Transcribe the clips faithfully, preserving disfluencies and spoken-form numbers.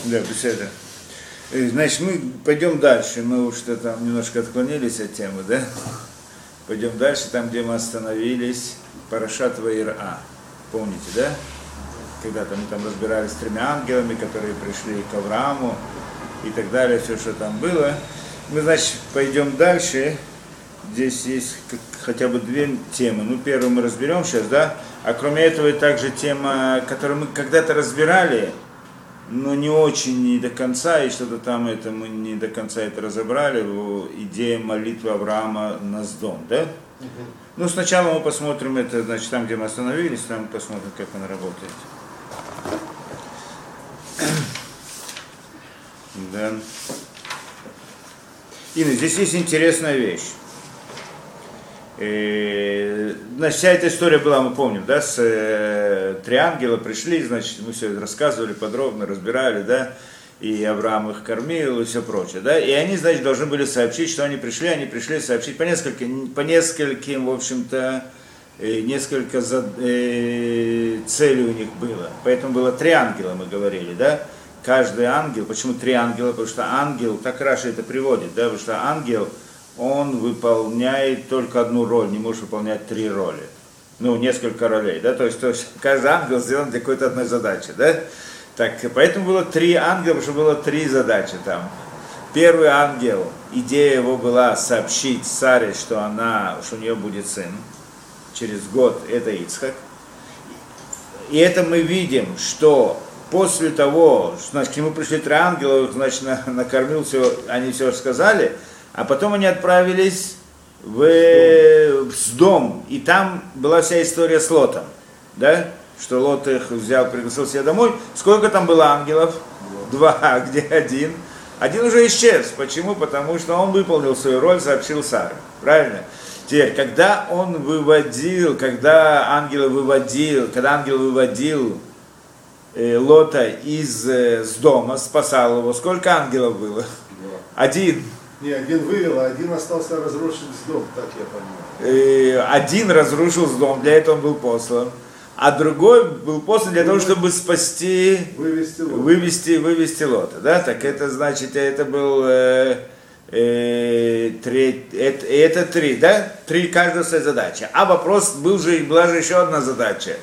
Да, беседа. Значит, мы пойдем дальше. Мы уж что там немножко отклонились от темы, да? Пойдем дальше, там, где мы остановились. Парашат Ваир-А. Помните, да? Когда-то мы там разбирались с тремя ангелами, которые пришли к Аврааму и так далее, все, что там было. Мы, значит, пойдем дальше. Здесь есть хотя бы две темы. Ну, первую мы разберем сейчас, да? А кроме этого, также тема, которую мы когда-то разбирали, но не очень, не до конца, и что-то там это мы не до конца это разобрали, идея молитвы Авраама на Сдом, да? Uh-huh. Ну, сначала мы посмотрим это, значит, там, где мы остановились, там посмотрим, как она работает. Да. Инна, здесь есть интересная вещь. Значит, вся эта история была, мы помним, да, с э, три ангела пришли, значит, мы все рассказывали подробно, разбирали, да, и Авраам их кормил и все прочее, да, и они, значит, должны были сообщить, что они пришли, они пришли сообщить по нескольким, по нескольким, в общем-то, э, несколько за, э, целей у них было, поэтому было три ангела, мы говорили, да, каждый ангел, почему три ангела, потому что ангел, так Раши это приводит, да, потому что ангел, он выполняет только одну роль, не может выполнять три роли. Ну, несколько ролей, да, то есть, то есть каждый ангел сделан для какой-то одной задачи, да. Так, поэтому было три ангела, потому что было три задачи там. Первый ангел, идея его была сообщить Саре, что она, что у нее будет сын через год, это Ицхак. И это мы видим, что после того, что, значит, к нему пришли три ангела, значит, накормил все, они все сказали. А потом они отправились в, в Сдом, и там была вся история с Лотом, да? Что Лот их взял, пригласил себя домой. Сколько там было ангелов? Два. Два. Где один? Один уже исчез. Почему? Потому что он выполнил свою роль, сообщил Саре. Правильно? Теперь, когда он выводил, когда ангел выводил, когда ангел выводил э, Лота из э, Сдома, спасал его, сколько ангелов было? Два. Один. Не, один вывел, а один остался разрушить дом, так я понимаю. Один разрушил дом, для этого он был послан. А другой был послан для того, чтобы спасти, вывести Лота. Вывести, вывести Лота, да? Так это значит, это был э, э, три, это, это три, да? Три каждая своя задача. А вопрос был же, была же еще одна задача,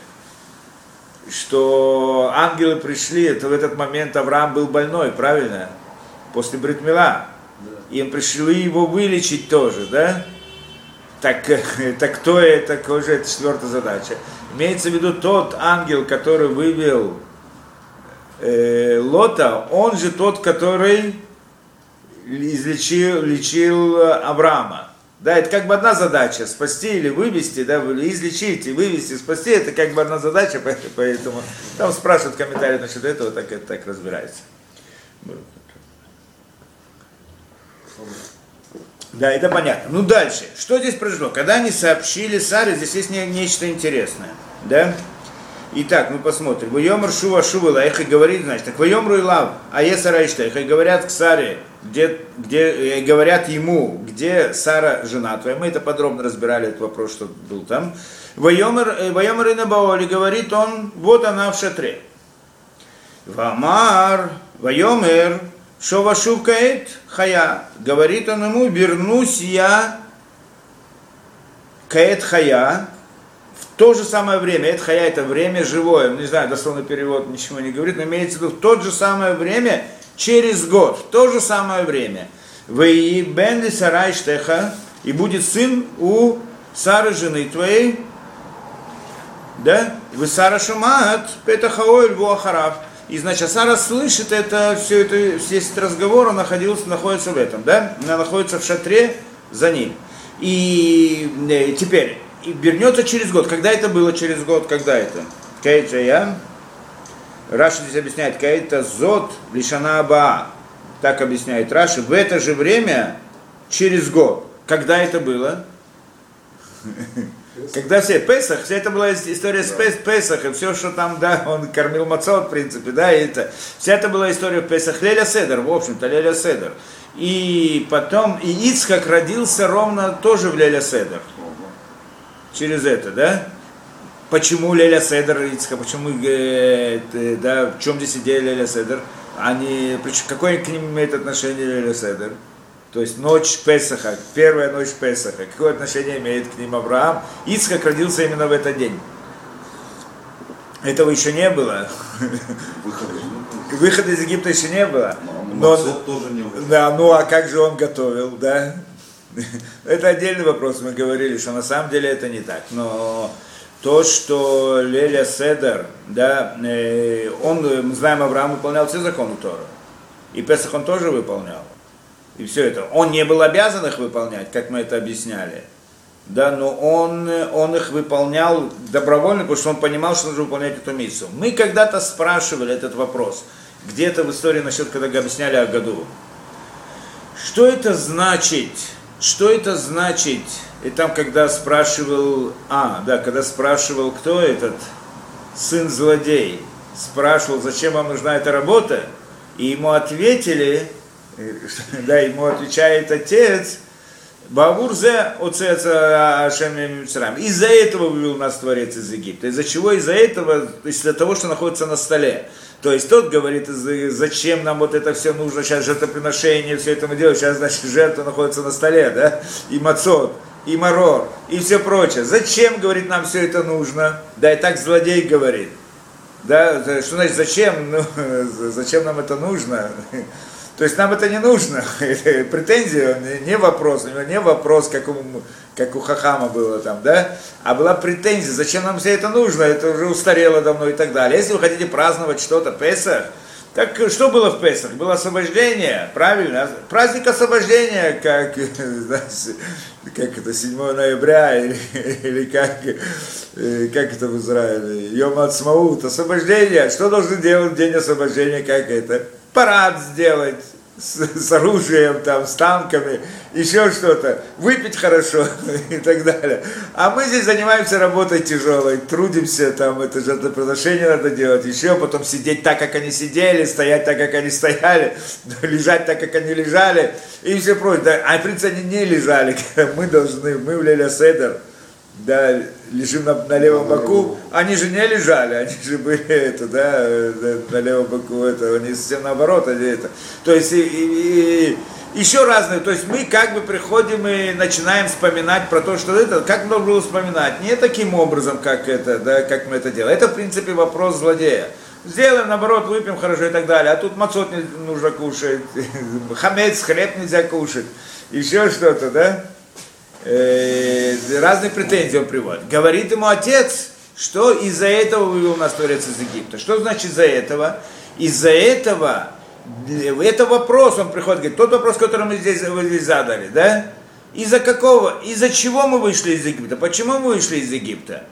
что ангелы пришли, это в этот момент Авраам был больной, правильно? После Брит Мила. Им пришли его вылечить тоже, да? Так, так кто это, какая же это четвертая задача? Имеется в виду тот ангел, который вывел э, Лота, он же тот, который излечил, лечил Авраама. Да, это как бы одна задача, спасти или вывести, да, излечить и вывести, спасти, это как бы одна задача, поэтому там спрашивают комментарии насчет этого, так это так разбирается. Да, это понятно. Ну дальше, что здесь произошло? Когда они сообщили Саре, здесь есть не, нечто интересное, да? Итак, мы посмотрим. Вайомар шува шува лаих, и говорит, значит, так вайомру и лав, а есара иштех, и говорят к Саре, где, где, и говорят ему, где Сара жена твоя. Мы это подробно разбирали, этот вопрос, что был там. Вайомар и набаоли, говорит он, вот она в шатре. Вамар, вайомер, Шова шукает хая, говорит он ему, вернусь я каэт хая, в то же самое время, эт хая это время живое, не знаю, дословный перевод ничего не говорит, но имеется в виду в то же самое время, через год, в то же самое время. Вэй бен ли сарай штеха, и будет сын у Сары жены твоей, да, вы Сара шумаат, петахаоэль вуахарав. И, значит, Сара слышит это, все это, весь этот разговор, он находился, находится в этом, да? Она находится в шатре за ним. И э, теперь, и вернется через год. Когда это было через год? Когда это? Каэт я. Раши здесь объясняет, каэта зот лишана абаа. Так объясняет Раши. В это же время, через год. Когда это было? Когда все, Песах, вся это была история с Пес, Песахом, все, что там, да, он кормил мацот, в принципе, да, и это, вся это была история Песах, Леля Седер, в общем-то, Леля Седер. И потом, и Ицхак родился ровно тоже в Леля Седер, через это, да, Почему Леля Седер Ицха, почему, э, да, в чем здесь идея Леля Седер? Они, какое к ним имеет отношение Леля Седер? То есть ночь Песаха, первая ночь Песаха. Какое отношение имеет к ним Авраам? Ицхак родился именно в этот день. Этого еще не было. Выхода из Египта еще не было. Но, тоже не было. Да, ну а как же он готовил, да? Это отдельный вопрос, мы говорили, что на самом деле это не так. Но то, что Леля Седер, да, он, мы знаем, Авраам выполнял все законы Торы. И Песах он тоже выполнял. И все это. Он не был обязан их выполнять, как мы это объясняли. Да, но он, он их выполнял добровольно, потому что он понимал, что нужно выполнять эту миссию. Мы когда-то спрашивали этот вопрос, где-то в истории насчет, когда объясняли о году. Что это значит? Что это значит? И там, когда спрашивал, а, да, когда спрашивал, кто этот сын злодей, спрашивал, зачем вам нужна эта работа, и ему ответили, да, ему отвечает отец, Бавурзе оцеца Ашем Мицраим. Из-за этого вывел нас Творец из Египта. Из-за чего? Из-за этого, из-за того, что находится на столе. То есть тот говорит, зачем нам вот это все нужно, сейчас жертвоприношение, все это мы делаем, сейчас, значит, жертва находится на столе, да, и мацот, и марор, и все прочее. Зачем, говорит, нам все это нужно? Да, и так злодей говорит. Да, что значит, зачем? Ну, зачем нам это нужно? То есть нам это не нужно. Претензия, не вопрос, у него не вопрос, как у, как у Хахама было там, да, а была претензия, зачем нам все это нужно, это уже устарело давно и так далее. Если вы хотите праздновать что-то, Песах, так что было в Песах? Было освобождение, правильно? Праздник освобождения, как, знаете, как это, седьмого ноября, или, или как, как это в Израиле, Йом Ацмаут, освобождение. Что должен делать в день освобождения, как это? Парад сделать с, с оружием, там, с танками, еще что-то, выпить хорошо и так далее. А мы здесь занимаемся работой тяжелой, трудимся, там, это жертвоприношение надо делать, еще потом сидеть так, как они сидели, стоять так, как они стояли, лежать так, как они лежали, и все прочее. Да, а в принципе они не лежали, мы должны, мы в Леля Седер, да, лежим на, на левом боку, они же не лежали, они же были это, да, на левом боку, это, они совсем наоборот, они это. То есть и, и, и еще разные, то есть мы как бы приходим и начинаем вспоминать про то, что это, как нужно было вспоминать, не таким образом, как это, да, как мы это делаем. Это в принципе вопрос злодея. Сделаем, наоборот, выпьем хорошо и так далее, а тут мацот не нужно кушать, хамец, хлеб нельзя кушать, еще что-то, да? Разные претензии он приводит. Говорит ему отец, что из-за этого вывел нас Творец из Египта. Что значит из-за этого? Из-за этого, это вопрос, он приходит, говорит, тот вопрос, который мы здесь, вы здесь задали, да? Из-за какого, из-за чего мы вышли из Египта? Почему мы вышли из Египта?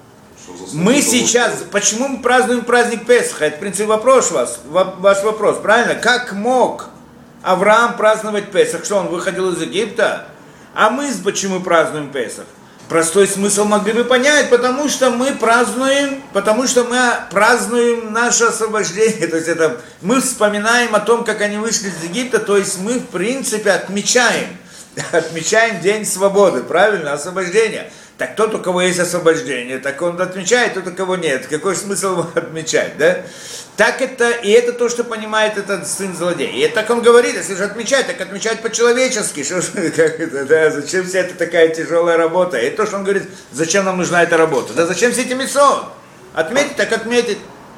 Мы сейчас, почему мы празднуем праздник Песаха? Это, в принципе, вопрос вас, ваш вопрос, правильно? Как мог Авраам праздновать Песах? Что, он выходил из Египта? А мы почему празднуем Песах? Простой смысл могли бы понять, потому что мы празднуем, потому что мы празднуем наше освобождение. То есть это мы вспоминаем о том, как они вышли из Египта, то есть мы в принципе отмечаем, отмечаем день свободы, правильно, освобождения. Так тот, у кого есть освобождение, так он отмечает, тот, у кого нет. Какой смысл его отмечать, да? Так это, и это то, что понимает этот сын злодея. И так он говорит, если же отмечать, так отмечать по-человечески. Что, как это, да, зачем вся эта такая тяжелая работа? И то, что он говорит, зачем нам нужна эта работа? Да зачем все эти мицвот? Отметить, так отметить.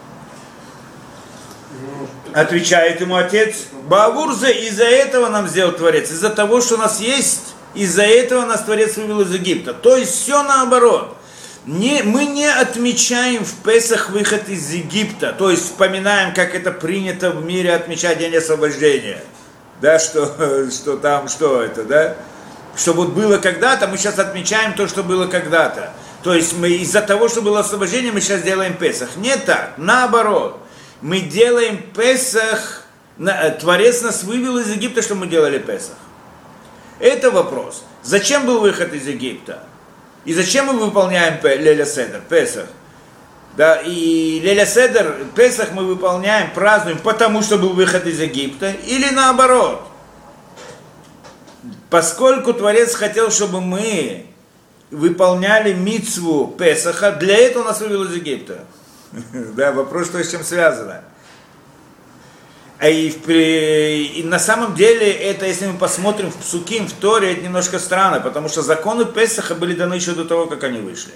Отвечает ему отец, Бавурзе, из-за этого нам сделал Творец, из-за того, что у нас есть, из-за этого нас Творец вывел из Египта. То есть все наоборот. Не, мы не отмечаем в Песах выход из Египта, то есть вспоминаем, как это принято в мире отмечать день освобождения, да, что, что там, что это, да, что вот было когда-то, мы сейчас отмечаем то, что было когда-то, то есть мы из-за того, что было освобождение, мы сейчас делаем Песах, не так, наоборот, мы делаем Песах, Творец нас вывел из Египта, что мы делали Песах, это вопрос, зачем был выход из Египта? И зачем мы выполняем Леля Седер, Песах? Да, и Леля Седер, Песах мы выполняем, празднуем, потому что был выход из Египта, или наоборот. Поскольку Творец хотел, чтобы мы выполняли мицву Песаха, для этого нас вывел из Египта. Да, вопрос, что с чем связано. И, и на самом деле, это, если мы посмотрим в Псуким, в Торе, это немножко странно, потому что законы Песаха были даны еще до того, как они вышли.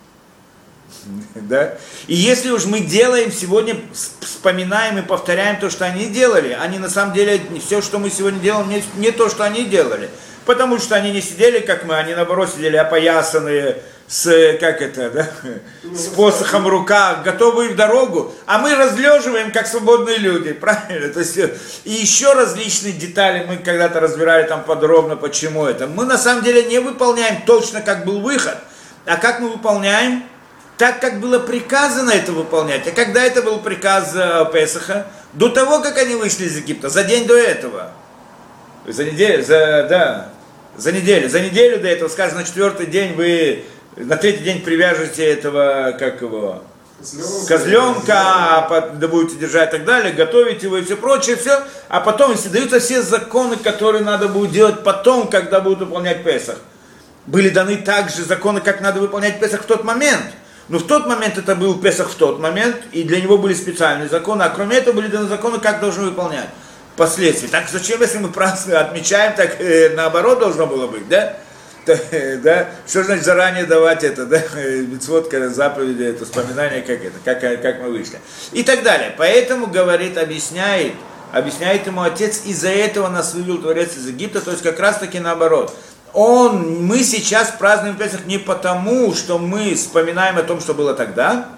Да? И если уж мы делаем сегодня, вспоминаем и повторяем то, что они делали, они на самом деле, все, что мы сегодня делаем, не, не то, что они делали. Потому что они не сидели, как мы, они наоборот сидели опоясанные, с, как это, да, с посохом в руках, готовые в дорогу, а мы разлеживаем, как свободные люди, правильно? То есть, и еще различные детали мы когда-то разбирали там подробно, почему это. Мы на самом деле не выполняем точно, как был выход, а как мы выполняем? Так, как было приказано это выполнять. А когда это был приказ Песаха? До того, как они вышли из Египта, за день до этого. За неделю, за, да, за неделю, за неделю до этого, скажем, на четвертый день вы, на третий день привяжете этого, как его, козленка, козленка а да будете держать и так далее, готовите его и все прочее, все, а потом, если даются все законы, которые надо будет делать потом, когда будут выполнять Песах. Были даны также законы, как надо выполнять Песах в тот момент. Но в тот момент это был Песах в тот момент, и для него были специальные законы, а кроме этого были даны законы, как должны выполнять впоследствии. Так зачем, если мы празднуем, отмечаем, так э, наоборот должно было быть, да? Э, да? Что значит заранее давать это, да? Мицвот, заповеди, это вспоминание, как это, как, как мы вышли. И так далее. Поэтому, говорит, объясняет, объясняет ему отец, из-за этого нас вывел Творец из Египта, то есть как раз таки наоборот. Он, мы сейчас празднуем Песах не потому, что мы вспоминаем о том, что было тогда,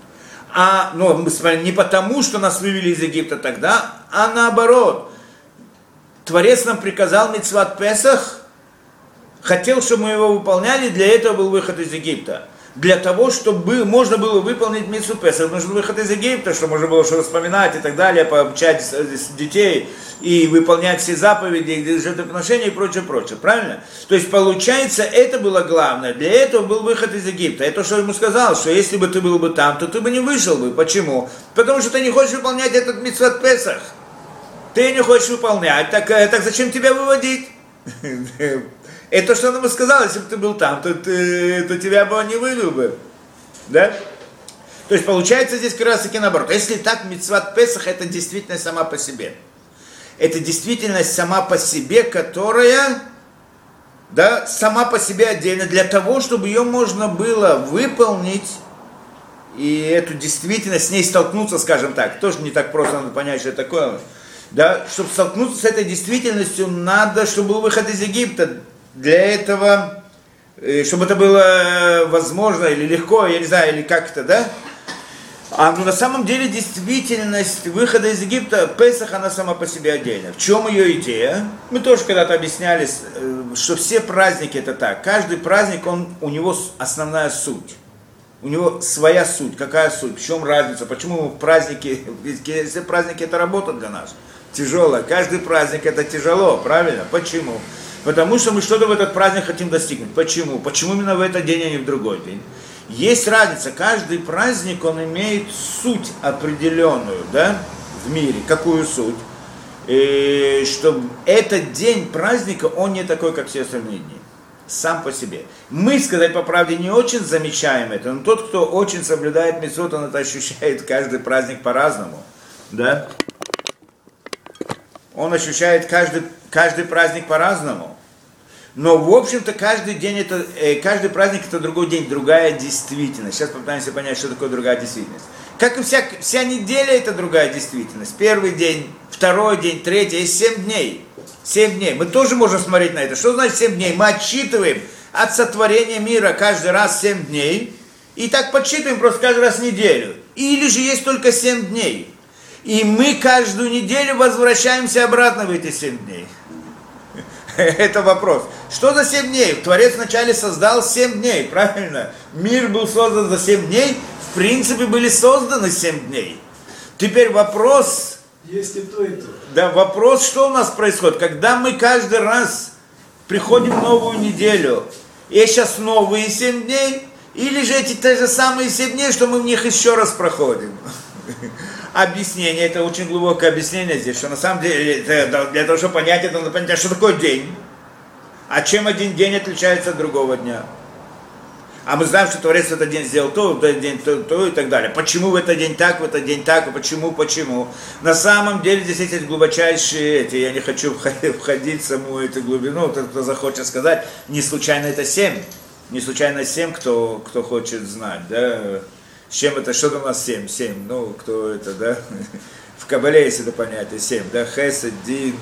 а, ну, не потому, что нас вывели из Египта тогда, а наоборот. Творец нам приказал мицват Песах, хотел, чтобы мы его выполняли, для этого был выход из Египта. Для того, чтобы можно было выполнить мицву Песах, нужен выход из Египта, чтобы можно было что-то вспоминать и так далее, пообучать детей и выполнять все заповеди, жертвоприношения и прочее, прочее. Правильно? То есть, получается, это было главное. Для этого был выход из Египта. Это то, что ему сказал, что если бы ты был бы там, то ты бы не вышел бы. Почему? Потому что ты не хочешь выполнять этот мицват Песах. Ты не хочешь выполнять. Так, так зачем тебя выводить? Это то, что он ему сказал, если бы ты был там, то, ты, то тебя бы он не вывел бы. Да? То есть получается здесь как раз таки наоборот. Если так, мицват Песах это действительность сама по себе. Это действительность сама по себе, которая, да, сама по себе отдельно, для того, чтобы ее можно было выполнить, и эту действительность, с ней столкнуться, скажем так, тоже не так просто, надо понять, что это такое. Да, чтобы столкнуться с этой действительностью, надо, чтобы был выход из Египта. Для этого, чтобы это было возможно или легко, я не знаю, или как-то, да? А ну, на самом деле действительность выхода из Египта, Песах, она сама по себе отдельно. В чем ее идея? Мы тоже когда-то объясняли, что все праздники это так. Каждый праздник, он, у него основная суть. У него своя суть. Какая суть? В чем разница? Почему праздники, все праздники это работа для нас? Тяжелая. Каждый праздник это тяжело, правильно? Почему? Потому что мы что-то в этот праздник хотим достигнуть. Почему? Почему именно в этот день, а не в другой день? Есть разница. Каждый праздник, он имеет суть определенную, да, в мире. Какую суть? И что этот день праздника, он не такой, как все остальные дни. Сам по себе. Мы, сказать по правде, не очень замечаем это. Но тот, кто очень соблюдает мицвот, он это ощущает каждый праздник по-разному. Да? Он ощущает каждый, каждый праздник по-разному. Но, в общем-то, каждый день это, э, каждый праздник это другой день, другая действительность. Сейчас попытаемся понять, что такое другая действительность. Как и вся, вся неделя это другая действительность. Первый день, второй день, третий, есть семь дней. Семь дней. Мы тоже можем смотреть на это. Что значит семь дней? Мы отсчитываем от сотворения мира каждый раз семь дней. И так подсчитываем просто каждый раз неделю. Или же есть только семь дней. И мы каждую неделю возвращаемся обратно в эти семь дней. Это вопрос. Что за семь дней? Творец вначале создал семь дней, правильно? Мир был создан за семь дней. В принципе, были созданы семь дней. Теперь вопрос... Есть и то, и то. Да, вопрос, что у нас происходит? Когда мы каждый раз приходим в новую неделю, и сейчас новые семь дней, или же эти те же самые семь дней, что мы в них еще раз проходим? Объяснение, это очень глубокое объяснение здесь, что на самом деле, это, для того, чтобы понять это, надо понять, а что такое день? А чем один день отличается от другого дня? А мы знаем, что Творец в этот день сделал то, в этот день то, то и так далее. Почему в этот день так, в этот день так, почему, почему. На самом деле здесь есть глубочайшие эти, я не хочу входить в саму эту глубину, тот, кто захочет сказать, не случайно это семь. Не случайно семь, кто, кто хочет знать, да. С чем это, что у нас семь? Семь, ну, кто это, да. В Кабале есть это понятие, семь, да. Хесед, Дин,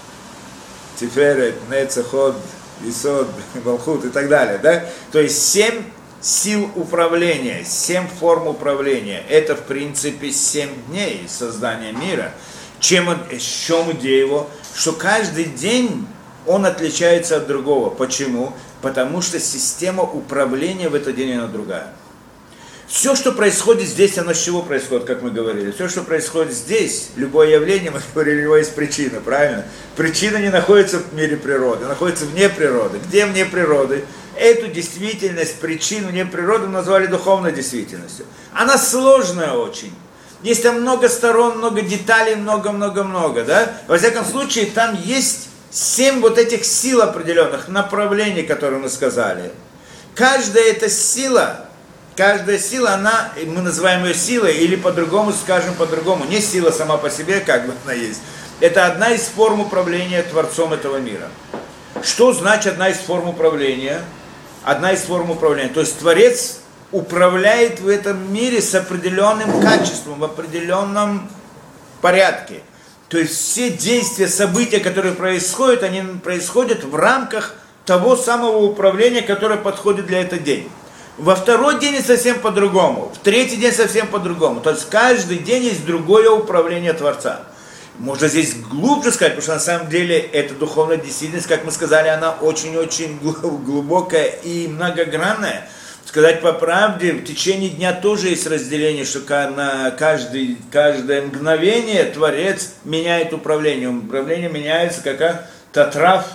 Тиферет, Нецеход, Исод, Малхут и так далее, да. То есть семь сил управления, семь форм управления. Это, в принципе, семь дней создания мира. Чем он, в чем идея его? Что каждый день он отличается от другого. Почему? Потому что система управления в этот день она другая. Все, что происходит здесь, оно с чего происходит, как мы говорили? Все, что происходит здесь, любое явление, мы говорили, у него есть причина, правильно? Причина не находится в мире природы, находится вне природы. Где вне природы? Эту действительность, причину вне природы назвали духовной действительностью. Она сложная очень. Есть там много сторон, много деталей, много-много-много, да? Во всяком случае, там есть семь вот этих сил определенных, направлений, которые мы сказали. Каждая эта сила... Каждая сила, она, мы называем ее силой, или по-другому скажем по-другому. Не сила сама по себе, как бы она есть. Это одна из форм управления Творцом этого мира. Что значит одна из форм управления? Одна из форм управления. То есть Творец управляет в этом мире с определенным качеством, в определенном порядке. То есть все действия, события, которые происходят, они происходят в рамках того самого управления, которое подходит для этого дня. Во второй день совсем по-другому, в третий день совсем по-другому. То есть каждый день есть другое управление Творца. Можно здесь глубже сказать, потому что на самом деле эта духовная действительность, как мы сказали, она очень-очень глубокая и многогранная. Сказать по правде, в течение дня тоже есть разделение, что на каждый, каждое мгновение Творец меняет управление. Управление меняется как татрав,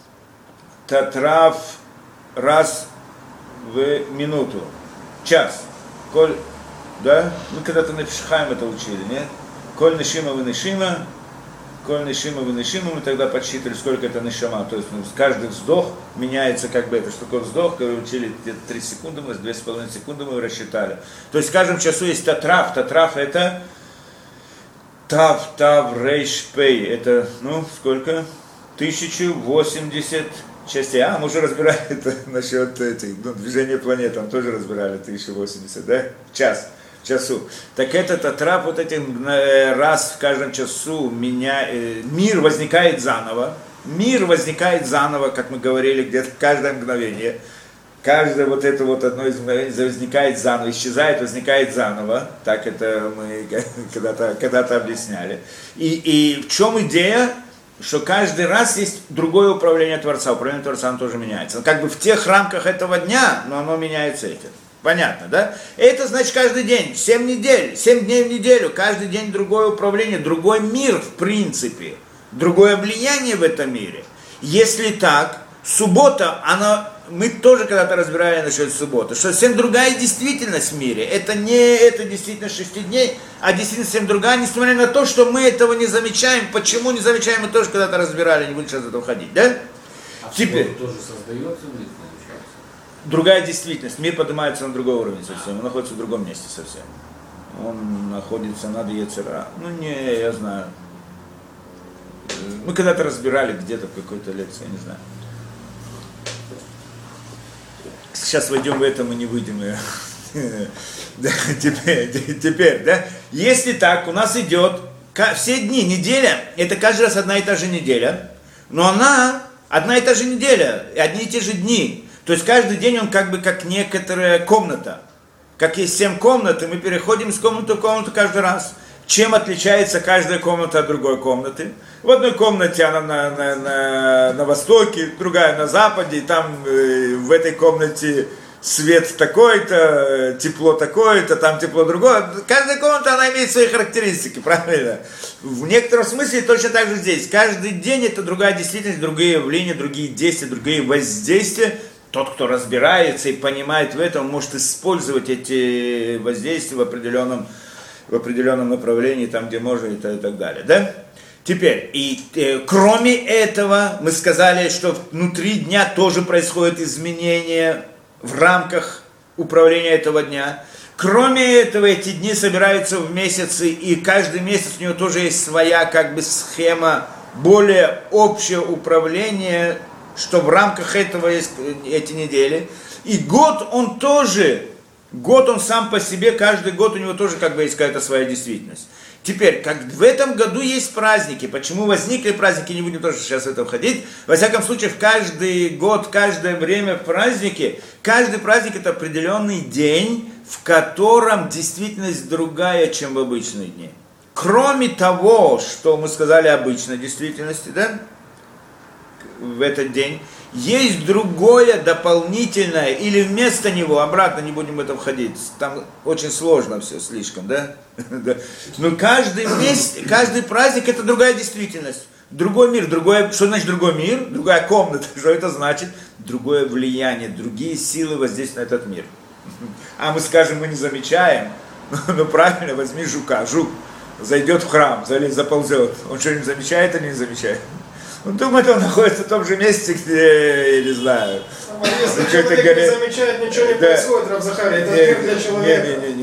татрав раз в минуту, час. Коль, да? Мы когда-то на Пешхайм это учили, нет? Коль нешима вы нешима, коль нешима вы нешима, мы тогда подсчитали, сколько это нешама. То есть ну, каждый вздох меняется как бы это. Что такое вздох, когда учили где-то три секунды, мы две с половиной секунды мы рассчитали. То есть в каждом часу есть татрав. Татрав это тав, тав, рейш, пей. Это, ну, сколько? тысяча восемьдесят частей. А, мы уже разбирали это насчет этих, ну, движения планет, там тоже разбирали тысяча восемьдесят, да? Час, часу. Так этот татрап вот этим раз в каждом часу меня, э, мир возникает заново. Мир возникает заново, как мы говорили, где-то каждое мгновение. Каждое вот это вот одно из мгновений возникает заново, исчезает, возникает заново. Так это мы когда-то, когда-то объясняли. И, и в чем идея? Что каждый раз есть другое управление Творца. Управление Творца оно тоже меняется. Как бы в тех рамках этого дня, но оно меняется этим. Понятно, да? Это значит каждый день, семь недель, семь дней в неделю, каждый день другое управление, другой мир в принципе, другое влияние в этом мире. Если так, суббота, она, мы тоже когда-то разбирали насчет субботы, что совсем другая действительность в мире. Это не это действительно шести дней, а действительно совсем другая, несмотря на то, что мы этого не замечаем. Почему не замечаем, мы тоже когда-то разбирали, не будем сейчас в это уходить, да? А теперь тоже создается в них, получается? Другая действительность, мир поднимается на другой уровень совсем, он находится в другом месте совсем. Он находится над Ецера. Ну не, я знаю. Мы когда-то разбирали где-то в какой-то лекции, я не знаю. Сейчас войдем в это, мы не выйдем. Да, теперь, теперь, да? Если так, у нас идет все дни, неделя, это каждый раз одна и та же неделя, но она одна и та же неделя, одни и те же дни. То есть каждый день он как бы как некоторая комната. Как есть семь комнат, и мы переходим с комнаты в комнату каждый раз. Чем отличается каждая комната от другой комнаты? В одной комнате она на, на, на, на востоке, другая на западе, и там э, в этой комнате свет такой-то, тепло такое-то, там тепло другое. Каждая комната, она имеет свои характеристики, правильно? В некотором смысле точно так же здесь. Каждый день это другая действительность, другие явления, другие действия, другие воздействия. Тот, кто разбирается и понимает в этом, может использовать эти воздействия в определенном, в определенном направлении, там, где можно, и так далее, да? Теперь, и э, кроме этого, мы сказали, что внутри дня тоже происходят изменения в рамках управления этого дня. Кроме этого, эти дни собираются в месяцы, и каждый месяц у него тоже есть своя как бы схема, более общее управление, что в рамках этого есть эти недели. И год он тоже, год он сам по себе, каждый год у него тоже как бы есть какая-то своя действительность. Теперь, как в этом году есть праздники, почему возникли праздники, не будем тоже сейчас в это входить. Во всяком случае, в каждый год, каждое время в празднике, каждый праздник это определенный день, в котором действительность другая, чем в обычные дни. Кроме того, что мы сказали обычной действительности, да, в этот день, есть другое дополнительное, или вместо него, обратно не будем в это входить, там очень сложно все слишком, да? Но каждый месяц, каждый праздник это другая действительность, другой мир, другое, что значит другой мир, другая комната, что это значит? Другое влияние, другие силы воздействуют на этот мир. А мы скажем, мы не замечаем, ну правильно, возьми жука, жук зайдет в храм, заползет, он что-нибудь замечает или не замечает? Он думает, он находится в том же месте, где, я не знаю. А если человек горе... не замечает, ничего не да. происходит, Рав Захарий, это мир для человека.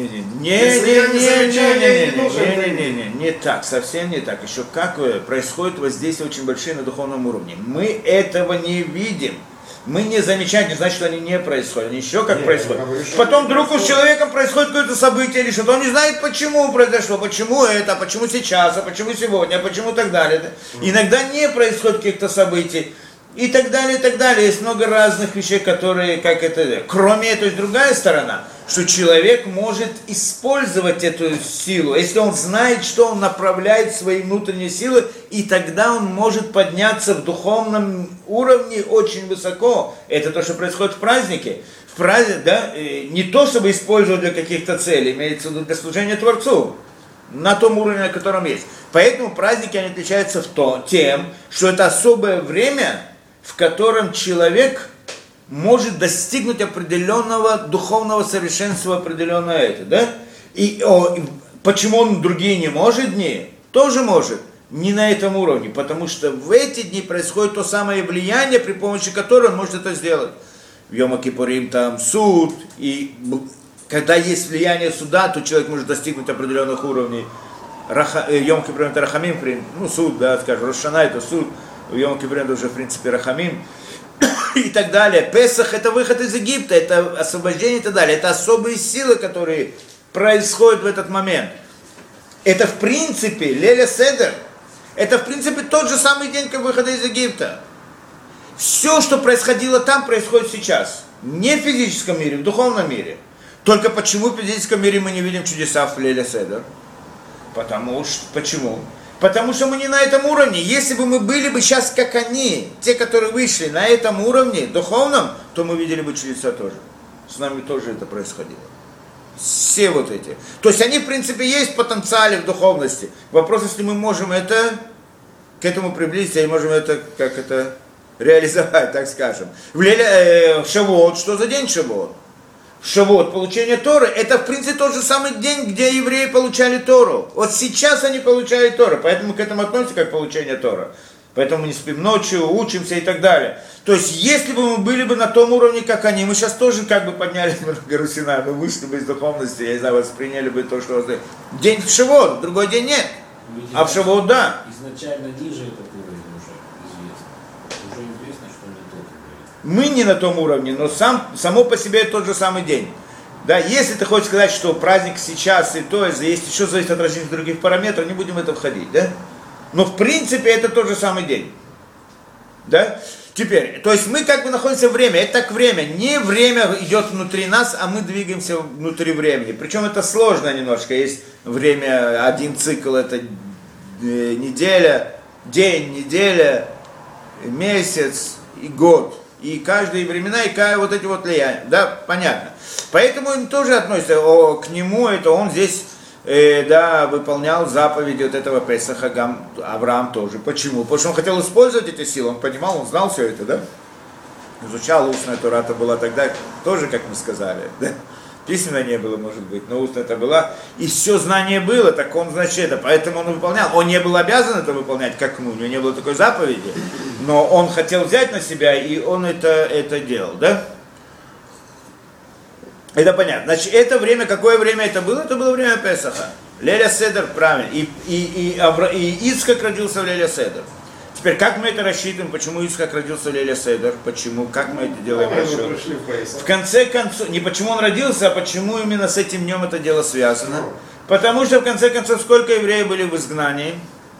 Не-не-не-не-не-не-не-не-не-не-не-не, не так, совсем не так. Еще как происходит воздействие очень большие на духовном уровне. Мы этого не видим. Мы не замечаем, не значит, что они не происходят. Они еще как Нет, происходят. Потом вдруг с человеком происходит какое-то событие или что-то. Он не знает, почему произошло, почему это, почему сейчас, а почему сегодня, а почему так далее. Mm-hmm. Иногда не происходит каких-то событий. И так далее, и так далее. Есть много разных вещей, которые, как это... Кроме этого, есть другая сторона, что человек может использовать эту силу, если он знает, что он направляет свои внутренние силы, и тогда он может подняться в духовном уровне очень высоко. Это то, что происходит в празднике. В праздник, да, не то, чтобы использовать для каких-то целей, имеется в виду для служения Творцу, на том уровне, на котором есть. Поэтому праздники, они отличаются в том, тем, что это особое время, в котором человек может достигнуть определенного духовного совершенства, определенного это, да? И о, почему он другие не может дни? Тоже может, не на этом уровне, потому что в эти дни происходит то самое влияние, при помощи которого он может это сделать. В Йом-Кипурим там суд, и когда есть влияние суда, то человек может достигнуть определенных уровней. Раха, Йом-Кипурим это Рахамим, ну суд, да, скажем, Рош ха-Шана это суд, в Йом-Кипурим уже в принципе Рахамим. И так далее. Песах это выход из Египта, это освобождение и так далее. Это особые силы, которые происходят в этот момент. Это в принципе, Леля Седер, это в принципе тот же самый день, как выхода из Египта. Все, что происходило там, происходит сейчас. Не в физическом мире, в духовном мире. Только почему в физическом мире мы не видим чудеса в Леля Седер? Потому что, почему? Потому что мы не на этом уровне. Если бы мы были бы сейчас как они, те, которые вышли на этом уровне духовном, то мы видели бы чудеса тоже. С нами тоже это происходило. Все вот эти. То есть они, в принципе, есть в потенциале в духовности. Вопрос, если мы можем это, к этому приблизиться, и можем это, как это, реализовать, так скажем. В, Леле, э, в Шавуот, что за день Шавуот? Шавуот, получение Торы, это в принципе тот же самый день, где евреи получали Тору. Вот сейчас они получали Тору, поэтому к этому относимся как получение Торы. Поэтому мы не спим ночью, учимся и так далее. То есть, если бы мы были бы на том уровне, как они, мы сейчас тоже как бы поднялись на гору Синай, мы вышли бы из духовности, я не знаю, восприняли бы то, что... День в Шавуот, другой день нет. Видимо, а в Шавуот да. Изначально ниже этот уровень уже известно. Уже известно, что не тот уровень. Мы не на том уровне, но сам, само по себе это тот же самый день. Да, если ты хочешь сказать, что праздник сейчас и то, есть еще зависит от различных других параметров, не будем в это входить, да? Но в принципе это тот же самый день. Да? Теперь, то есть мы как бы находимся в время, это так время, не время идет внутри нас, а мы двигаемся внутри времени. Причем это сложно немножко, есть время, один цикл, это неделя, день, неделя, месяц и год. И каждые времена, и каждые вот эти вот влияния, да, понятно. Поэтому им тоже относится, о, к нему это он здесь, э, да, выполнял заповеди вот этого Песаха, Гам, Авраам тоже. Почему? Потому что он хотел использовать эти силы, он понимал, он знал все это, да. Изучал устная Тора, это была тогда тоже, как мы сказали, да. Письменно не было, может быть, но устная это была. И все знание было, так он, значит, это, поэтому он выполнял. Он не был обязан это выполнять, как мы, у него не было такой заповеди. Но он хотел взять на себя, и он это, это делал, да? Это понятно. Значит, это время, какое время это было? Это было время Песаха. Леля Седер, правильно. И, и, и, Авра, и Ицхак родился в Леля Седер. Теперь, как мы это рассчитываем? Почему Ицхак родился в Леля Седер? Почему? Как мы это делаем? В конце концов, не почему он родился, а почему именно с этим днем это дело связано. Потому что, в конце концов, сколько евреев были в изгнании?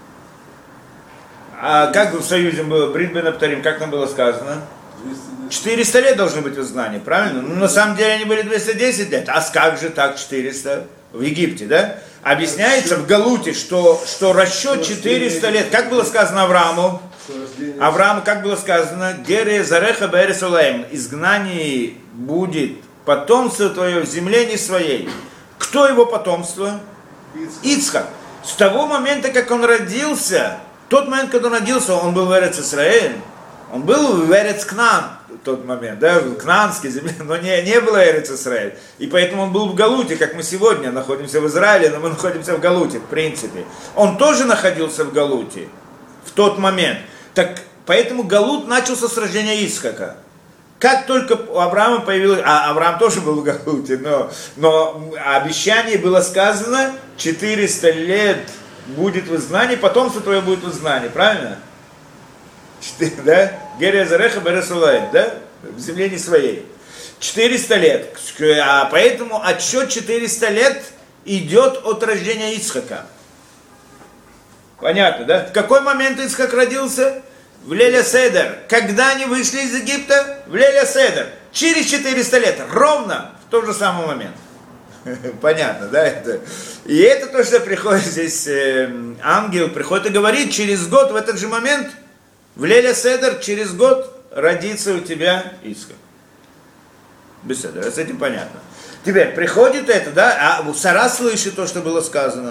А как в Союзе было? Брит бен Аптарим, как нам было сказано? четыреста лет должны быть в изгнании, правильно? Ну, на самом деле они были двести десять лет. А как же так четыреста? В Египте, да? Объясняется в Галуте, что, что расчет четыреста лет. Как было сказано Аврааму? Аврааму, как было сказано? Гере зареха бэрис улаем. Изгнание будет потомство твое в земле не своей. Кто его потомство? Ицхак. С того момента, как он родился, тот момент, когда он родился, он был в Эрец Исраэль. Он был в Эрец Кнаан в тот момент, да, в Кнаанской земле, но не, не было Эрец Исраэль. И поэтому он был в Галуте, как мы сегодня находимся в Израиле, но мы находимся в Галуте, в принципе. Он тоже находился в Галуте в тот момент. Так, поэтому Галут начался с рождения Ицхака. Как только у Авраама появилось, а Авраам тоже был в Галуте, но, но обещание было сказано, четыреста лет будет в изгнании, потомство твое будет в изгнании, правильно? Да? Герия Зареха Бересулаем, да? В земле не своей. четыреста лет. А поэтому отсчет четыреста лет идет от рождения Ицхака. Понятно, да? В какой момент Ицхак родился? В Леля Седер. Когда они вышли из Египта? В Леля Седер. Через четыреста лет. Ровно в тот же самый момент. Понятно, да? Это. И это то, что приходит здесь, э, ангел приходит и говорит, через год в этот же момент в Леля Седер через год родится у тебя Ицхак. Без Седера, с этим понятно. Теперь приходит это, да, а Сара слышит то, что было сказано.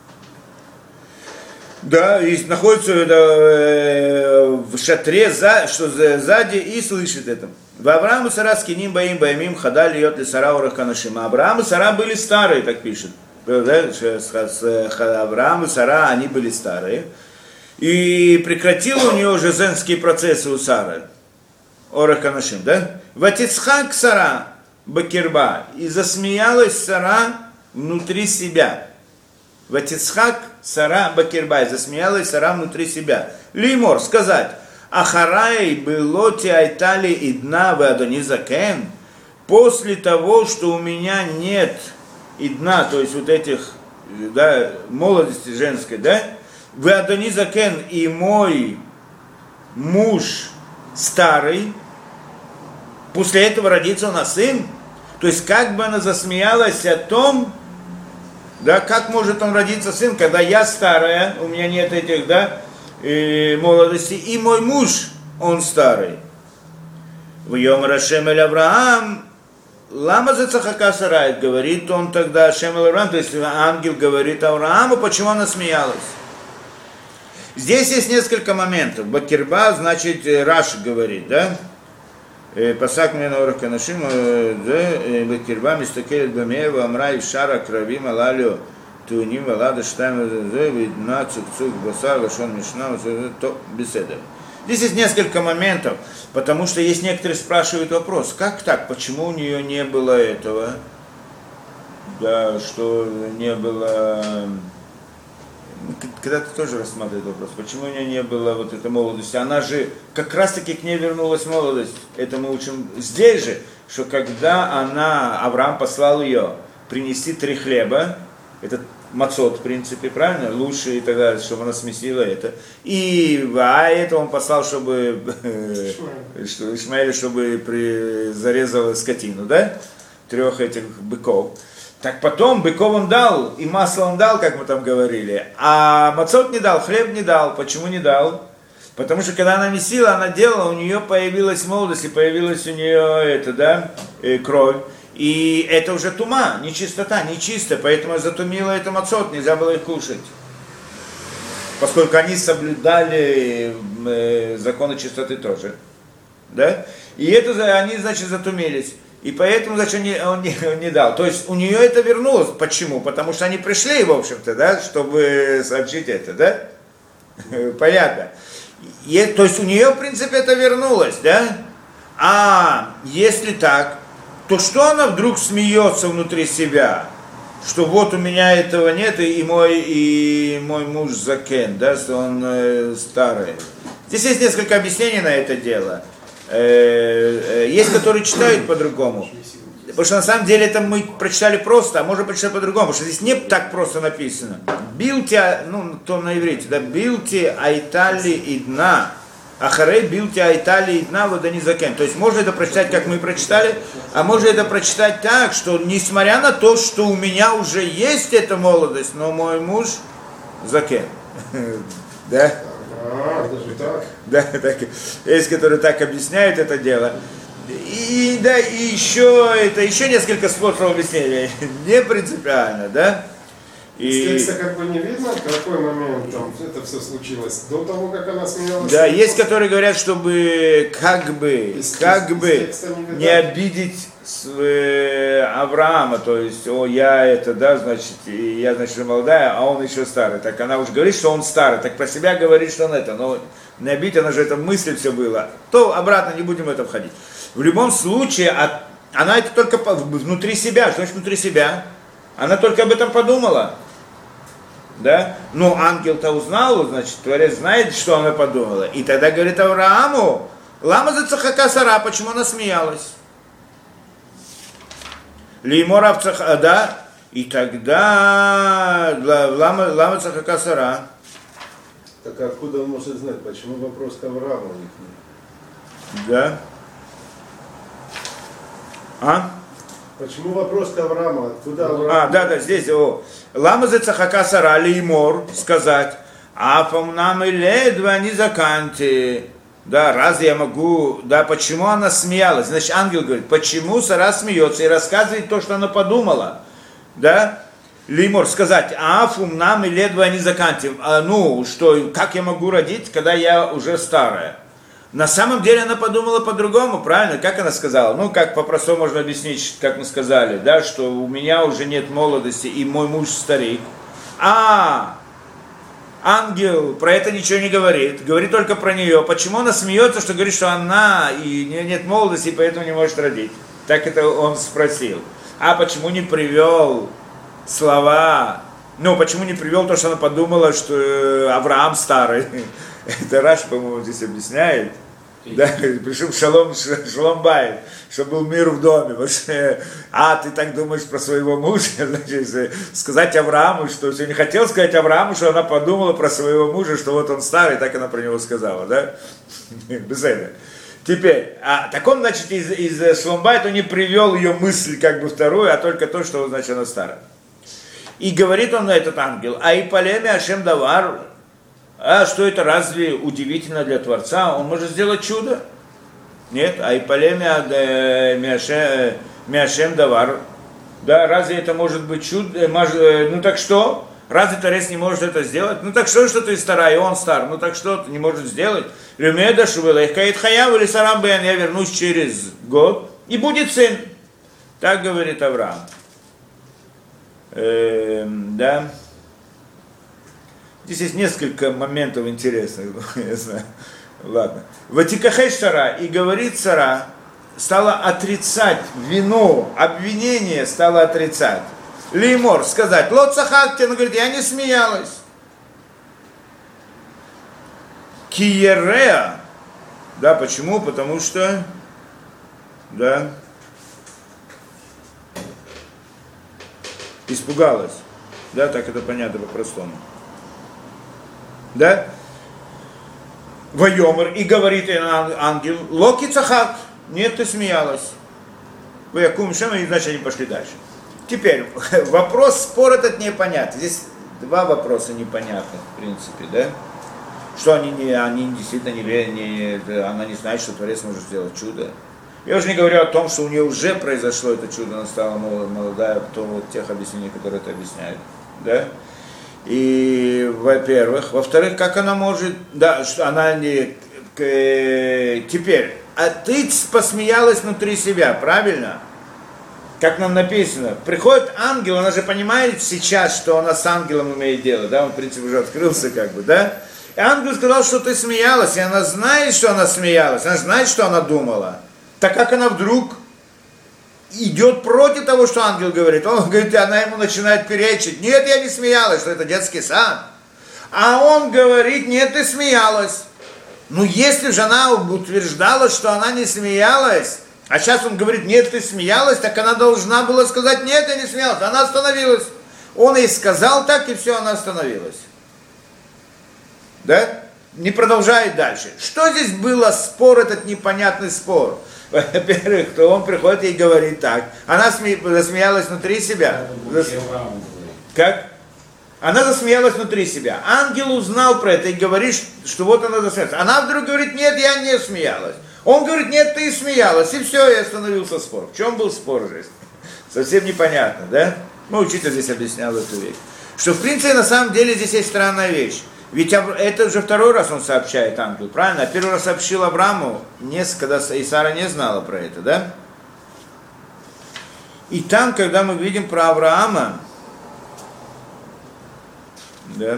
Да, и находится да, э, в шатре, за, что сзади, и слышит это. В Аврааму Сара скиним баим баимим хадали йот ли Сара ураханашима. Авраам и Сара были старые, так пишет. Авраам и Сара, они были старые. И прекратил у нее уже женские процессы у Сары. Ораханашим, да? Ватицхак Сара бакирба. И засмеялась Сара внутри себя. Ватицхак Сара бакирба. И засмеялась Сара внутри себя. Лимор, сказать. Ахарай белоти айтали идна в Адонизакен. После того, что у меня нет идна, то есть вот этих, да, молодости женской, да, в Адонизакен и мой муж старый, после этого родится у нас сын. То есть как бы она засмеялась о том, да, как может он родиться сын, когда я старая, у меня нет этих, да, э, молодости, и мой муж, он старый. В Йом Рашем эль Авраам, лама зацахака сарай, говорит он тогда, Шем эль Авраам, то есть ангел говорит Аврааму, почему она смеялась. Здесь есть несколько моментов. Бакирба, значит, Раши говорит, да? Пасак мне на урах канашим, да? Бакирба, мистакелет бамеева, амрай, шара, кравим, алалю, тууним, алада, штайм, видна, цук-цук, басар, лашон, мишна, то беседа. Здесь есть несколько моментов, потому что есть некоторые спрашивают вопрос, как так, почему у нее не было этого, да, что не было... Когда-то тоже рассматривает вопрос, почему у нее не было вот этой молодости. Она же как раз-таки к ней вернулась молодость. Это мы учим здесь же, что когда она, Авраам послал ее принести три хлеба, это мацот, в принципе, правильно, лучше и так далее, чтобы она смесила это. И а это он послал, чтобы Ишмаэль, чтобы при, зарезал скотину, да, трех этих быков. Так потом быков он дал, и масло он дал, как мы там говорили, а мацот не дал, хлеб не дал. Почему не дал? Потому что когда она месила, она делала, у нее появилась молодость, и появилась у нее это, да, кровь. И это уже тума, нечистота, нечисто, поэтому затумила это мацот, нельзя было их кушать. Поскольку они соблюдали э, законы чистоты тоже. Да? И это они, значит, затумились. И поэтому, значит, он не, он, не, он не дал. То есть у нее это вернулось. Почему? Потому что они пришли, в общем-то, да, чтобы сообщить это, да? Понятно. И, то есть у нее, в принципе, это вернулось, да? А если так, то что она вдруг смеется внутри себя? Что вот у меня этого нет, и мой, и мой муж закен, да, что он э, старый. Здесь есть несколько объяснений на это дело. Э, э, есть, которые читают по-другому. Потому что на самом деле это мы прочитали просто, а можно прочитать по-другому, потому что здесь не так просто написано. Билти, ну, то на иврите, да, билти айтали идна. Ахарей билти айтали идна водани закен. То есть можно это прочитать, как мы прочитали, а можно это прочитать так, что несмотря на то, что у меня уже есть эта молодость, но мой муж закен. Да? А, даже так? Да, так. Есть, которые так объясняют это дело. И да, и еще это еще несколько способов объяснения. Не принципиально, да? И... С текста как бы не видно, в какой момент там это все случилось, до того, как она смеялась. Да, есть, которые говорят, чтобы как бы, Из- как из бы текста не видно. не обидеть с- э, Авраама, то есть, о, я это, да, значит, и я, значит, молодая, а он еще старый. Так она уже говорит, что он старый, так про себя говорит, что он это, но не обидеть, она же это мысль все было. То обратно не будем в это входить. В любом случае, от- она это только по- внутри себя, что значит внутри себя? Она только об этом подумала. Да? Ну, ангел-то узнал, значит, Творец знает, что она подумала. И тогда говорит Аврааму, лама за цахака сара, почему она смеялась? Леймора в цаха, да? И тогда лама, лама цахака сара. Так откуда он может знать, почему вопрос к Аврааму у них нет? Да? А? Почему вопрос к Аврааму? Откуда Авраам? А, да, да, здесь, о. Лама за цахака сара, леймор, сказать, а нам и ледва они заканти. Да, раз я могу, да, почему она смеялась? Значит, ангел говорит, почему Сара смеется и рассказывает то, что она подумала. Да? Леймор, сказать, афум нам и ледва они заканти. А, ну, что, как я могу родить, когда я уже старая? На самом деле она подумала по-другому, правильно? Как она сказала? Ну, как по-простому можно объяснить, как мы сказали, да, что у меня уже нет молодости, и мой муж старик. А, ангел про это ничего не говорит, говорит только про нее. Почему она смеется, что говорит, что она, и у нее нет молодости, и поэтому не может родить? Так это он спросил. А почему не привел слова, ну, почему не привел то, что она подумала, что Авраам старый? Это Раш, по-моему, здесь объясняет. Да, пришел шалом, шалом байт, что был мир в доме. Потому что, а, ты так думаешь про своего мужа? Значит, сказать Аврааму, что все не хотел сказать Аврааму, что она подумала про своего мужа, что вот он старый, так она про него сказала, да? Без этого. Теперь, а, так он, значит, из, из Шломбайта не привел ее мысль как бы вторую, а только то, что, значит, она старая. И говорит он на этот ангел, а и полеме Ашем Давар, а что это разве удивительно для Творца? Он может сделать чудо? Нет, а и полеме Миашем Давар, да, разве это может быть чудо? Ну так что? Разве Творец не может это сделать? Ну так что, что ты старая, и он стар? Ну так что, ты не можешь сделать? Люмеда шувела, их каит хаяв или сарамбен, я вернусь через год, и будет сын. Так говорит Авраам. Эм, да. Здесь есть несколько моментов интересных, я знаю. Ладно. Ватикахеш Сара, и говорит Сара, стала отрицать вину, обвинение стала отрицать. Леймор, сказать, лот сахакти, она говорит, я не смеялась. Киереа, да, почему? Потому что, да, испугалась. Да, так это понятно по-простому. Да? Вайомер, и говорит ангел, локи цахак, нет, ты смеялась. Ваякум шема, и значит они пошли дальше. Теперь, вопрос, спор этот непонятный. Здесь два вопроса непонятных, в принципе, да? Что они, не, они действительно не, не, она не знает, что Творец может сделать чудо. Я уже не говорю о том, что у нее уже произошло это чудо, она стала молодая, то вот тех объяснений, которые это объясняют, да? И, во-первых, во-вторых, как она может, да, что она не, к, теперь, а ты посмеялась внутри себя, правильно? Как нам написано, приходит ангел, она же понимает сейчас, что она с ангелом имеет дело, да, он, в принципе, уже открылся, как бы, да? И ангел сказал, что ты смеялась, и она знает, что она смеялась, она знает, что она думала. Так как она вдруг идет против того, что ангел говорит. Он говорит, и она ему начинает перечить. Нет, я не смеялась, что это детский сад. А он говорит, нет, ты смеялась. Ну, если же она утверждала, что она не смеялась, а сейчас он говорит, нет, ты смеялась, так она должна была сказать, нет, я не смеялась. Она остановилась. Он ей сказал так, и все, она остановилась. Да? Не продолжает дальше. Что здесь было спор, этот непонятный спор? Во-первых, то он приходит и говорит так. Она сме... засмеялась внутри себя. Зас... Как? Она засмеялась внутри себя. Ангел узнал про это и говорит, что вот она засмеялась. Она вдруг говорит, нет, я не смеялась. Он говорит, нет, ты смеялась. И все, и остановился спор. В чем был спор здесь? Совсем непонятно, да? Ну, учитель здесь объяснял эту вещь. Что, в принципе, на самом деле здесь есть странная вещь. Ведь это уже второй раз он сообщает ангелу, правильно? А первый раз сообщил Аврааму, когда и Сара не знала про это, да? И там, когда мы видим про Авраама, да,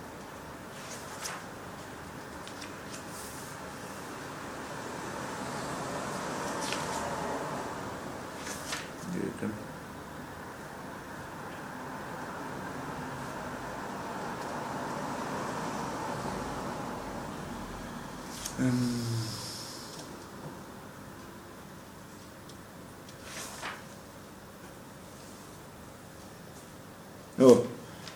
где это? О.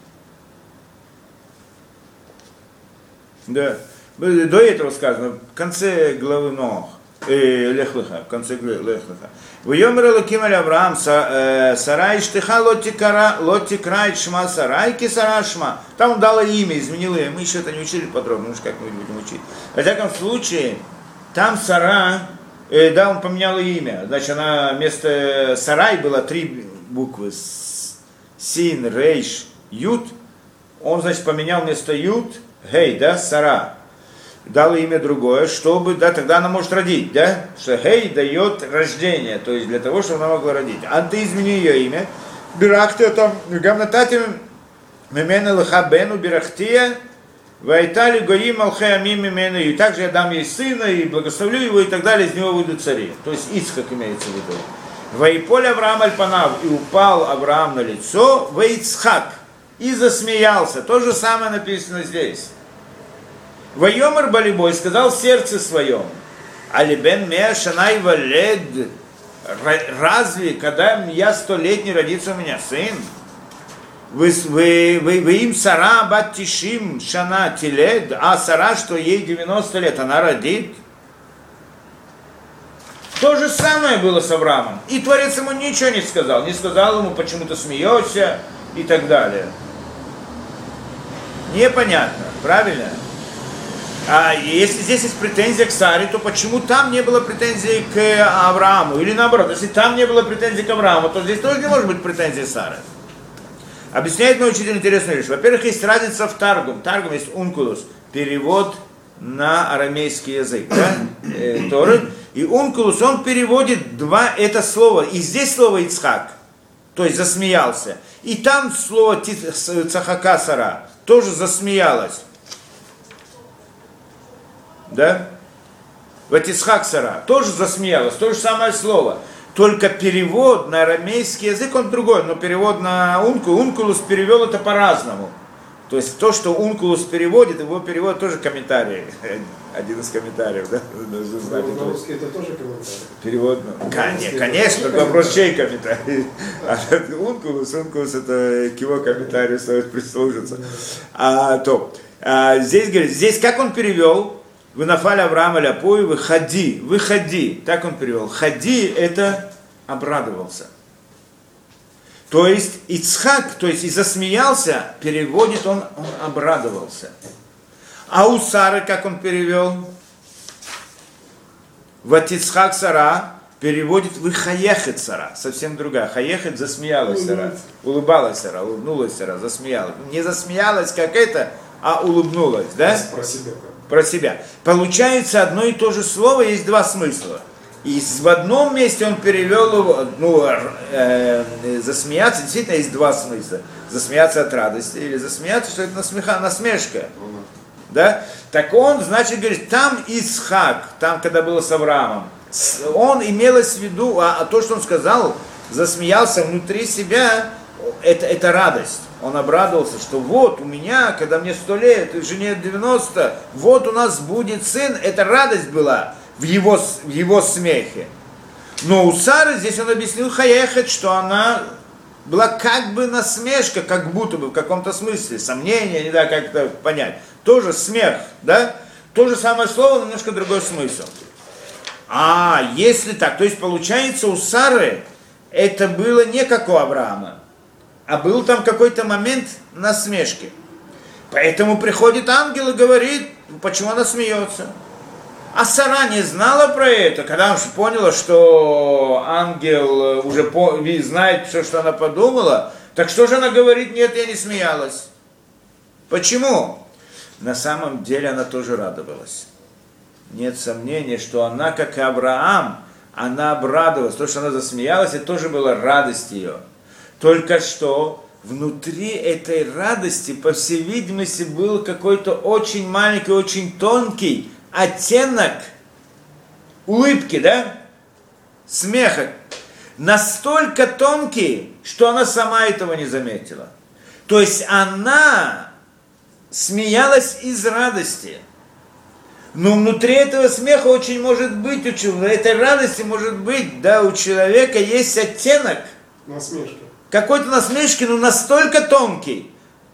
Да. До этого сказано, в конце главы Ноах, э, Лех Леха, в конце главы Лех Леха. Вьомер Элоким аль Авраам, Сарай штыха лотикрай шма Сарай ки Сара шма. Там он дал имя, изменил имя. Мы еще это не учили подробно, ну как мы будем учить. В всяком случае, там Сара, э, да, он поменял имя. Значит, она вместо Сарай было три буквы. Син, Рейш, Ют. Он, значит, поменял вместо Ют, Гей, да, Сара. Дал имя другое, чтобы, да, тогда она может родить, да? Что Гей дает рождение, то есть для того, чтобы она могла родить. А ты измени ее имя. Бирахтия там, гамнататим, мемена лыха бену, бирахтия, вайтали гоим алхеамим мемена. И также я дам ей сына, и благословлю его, и так далее, из него выйдут цари. То есть Ицхак имеется в виду. Ваиполь Авраам аль-Панав, и упал Авраам на лицо, Ваицхак, и засмеялся. То же самое написано здесь. Вайомар Балибой сказал в сердце своем, Алибен меа шанай валед, разве, когда я столетний, родится у меня сын? Вы, вы, вы, вы им Сара бат тишим шана тилед, а Сара, что ей девяносто лет, она родит? То же самое было с Авраамом. И Творец ему ничего не сказал. Не сказал ему, почему ты смеешься и так далее. Непонятно, правильно? А если здесь есть претензия к Саре, то почему там не было претензий к Аврааму? Или наоборот, если там не было претензий к Аврааму, то здесь тоже не может быть претензий Сары. Объясняет мой учитель интересную вещь. Во-первых, есть разница в Таргум. Таргум есть ункулус, перевод на арамейский язык, да? э, Торы. И ункулус, он переводит два это слова. И здесь слово Ицхак, то есть засмеялся. И там слово Цахака Сара, тоже засмеялась. Да? Вот Ицхак Сара, тоже засмеялась, то же самое слово. Только перевод на арамейский язык, он другой, но перевод на ункулус, ункулус перевел это по-разному. То есть то, что ункулус переводит, его перевод тоже комментарий. Один из комментариев, да? На русский это тоже комментарий? Перевод, ну, конечно, конечно, только вопрос, чей комментарий. А ункулус, ункулус это к его комментарию стоит прислушаться. А, то, а, здесь говорит, здесь как он перевел? Вы нафали Авраама ляпой, выходи, выходи. Так он перевел. Ходи это обрадовался. То есть Ицхак, то есть и засмеялся, переводит он, он обрадовался. А у Сары, как он перевел? Вот Ицхак Сара переводит «выхаехет Сара», совсем другая. «Хаехет» засмеялась Сара, улыбалась Сара, улыбнулась Сара, засмеялась. Не засмеялась как это, а улыбнулась, да? Про себя. Про себя. Получается, одно и то же слово, есть два смысла. И в одном месте он перевел его, ну, э, засмеяться, действительно есть два смысла. Засмеяться от радости или засмеяться, что это насмеха, насмешка. Да? Так он, значит, говорит, там Ицхак, там, когда было с Авраамом, он имелось в виду, а, а то, что он сказал, засмеялся внутри себя, это, это радость. Он обрадовался, что вот у меня, когда мне сто лет, и жене девяносто, вот у нас будет сын. Это радость была в его, в его смехе. Но у Сары здесь он объяснил Хаехет, что она была как бы насмешка, как будто бы в каком-то смысле, сомнение, не знаю, как это понять. Тоже смех, да? То же самое слово, но немножко другой смысл. А, если так, то есть получается у Сары это было не как у Авраама, а был там какой-то момент насмешки. Поэтому приходит ангел и говорит, почему она смеется. А Сара не знала про это, когда она поняла, что ангел уже по, знает все, что она подумала, так что же она говорит, нет, я не смеялась. Почему? На самом деле она тоже радовалась. Нет сомнения, что она, как и Авраам, она обрадовалась. То, что она засмеялась, это тоже была радость ее. Только что внутри этой радости, по всей видимости, был какой-то очень маленький, очень тонкий оттенок улыбки, да? Смеха. Настолько тонкий, что она сама этого не заметила. То есть она смеялась из радости. Но внутри этого смеха очень может быть, у этой радости может быть, да, у человека есть оттенок. Насмешки. Какой-то насмешки, но настолько тонкий,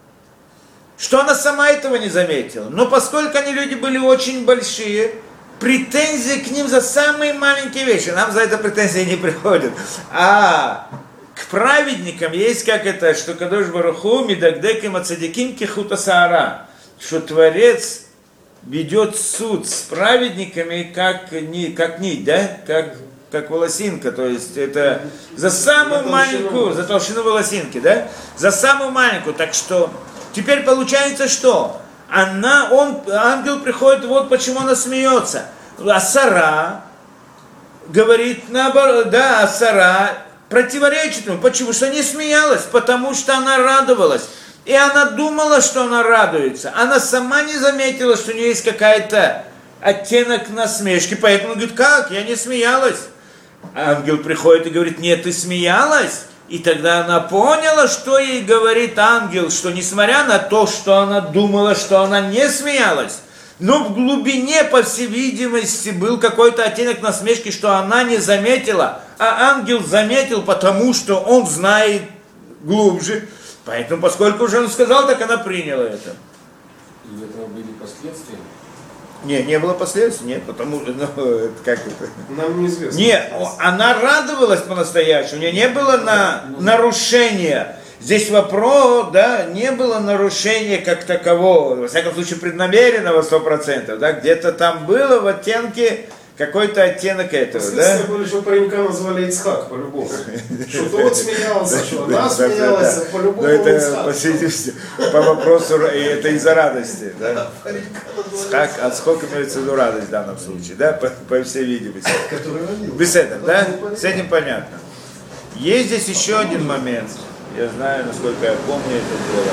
что она сама этого не заметила. Но поскольку они люди были очень большие, претензии к ним за самые маленькие вещи, нам за это претензии не приходят. А к праведникам есть как это, что Кадош Барух Ху мидагдеким ацадиким кихута саара, что Творец ведет суд с праведниками как, ни, как нить, да, как, как волосинка, то есть это за самую за маленькую, за толщину волосинки, да, за самую маленькую, так что теперь получается что? Она, он, ангел приходит, вот почему она смеется, а Сара говорит наоборот, да, а Сара противоречит ему, почему? Что не смеялась, потому что она радовалась. И она думала, что она радуется. Она сама не заметила, что у нее есть какая-то оттенок насмешки. Поэтому говорит, как? Я не смеялась. Ангел приходит и говорит, нет, ты смеялась? И тогда она поняла, что ей говорит ангел, что несмотря на то, что она думала, что она не смеялась, но в глубине, по всей видимости, был какой-то оттенок насмешки, что она не заметила. А ангел заметил, потому что он знает глубже. Поэтому, поскольку уже он сказал, так она приняла это. Из этого были последствия? Не, не было последствий, нет, потому что, ну, как это? Нам неизвестно. Нет, она радовалась по-настоящему, у нее не было на, нарушения. Здесь вопрос, да, не было нарушения как такового, во всяком случае преднамеренного сто процентов, да, где-то там было в оттенке какой-то оттенок этого, последствия да? были, что паренька назвали Ицхак, по-любому. Что тот смеялся, что она смеялась, по-любому Ицхак. По вопросу, это из-за радости, да? Ицхак, а сколько имеется в виду радость в данном случае, да, по, по всей видимости. Без этого, да? С этим понятно. Есть здесь еще один момент, я знаю, насколько я помню это дело.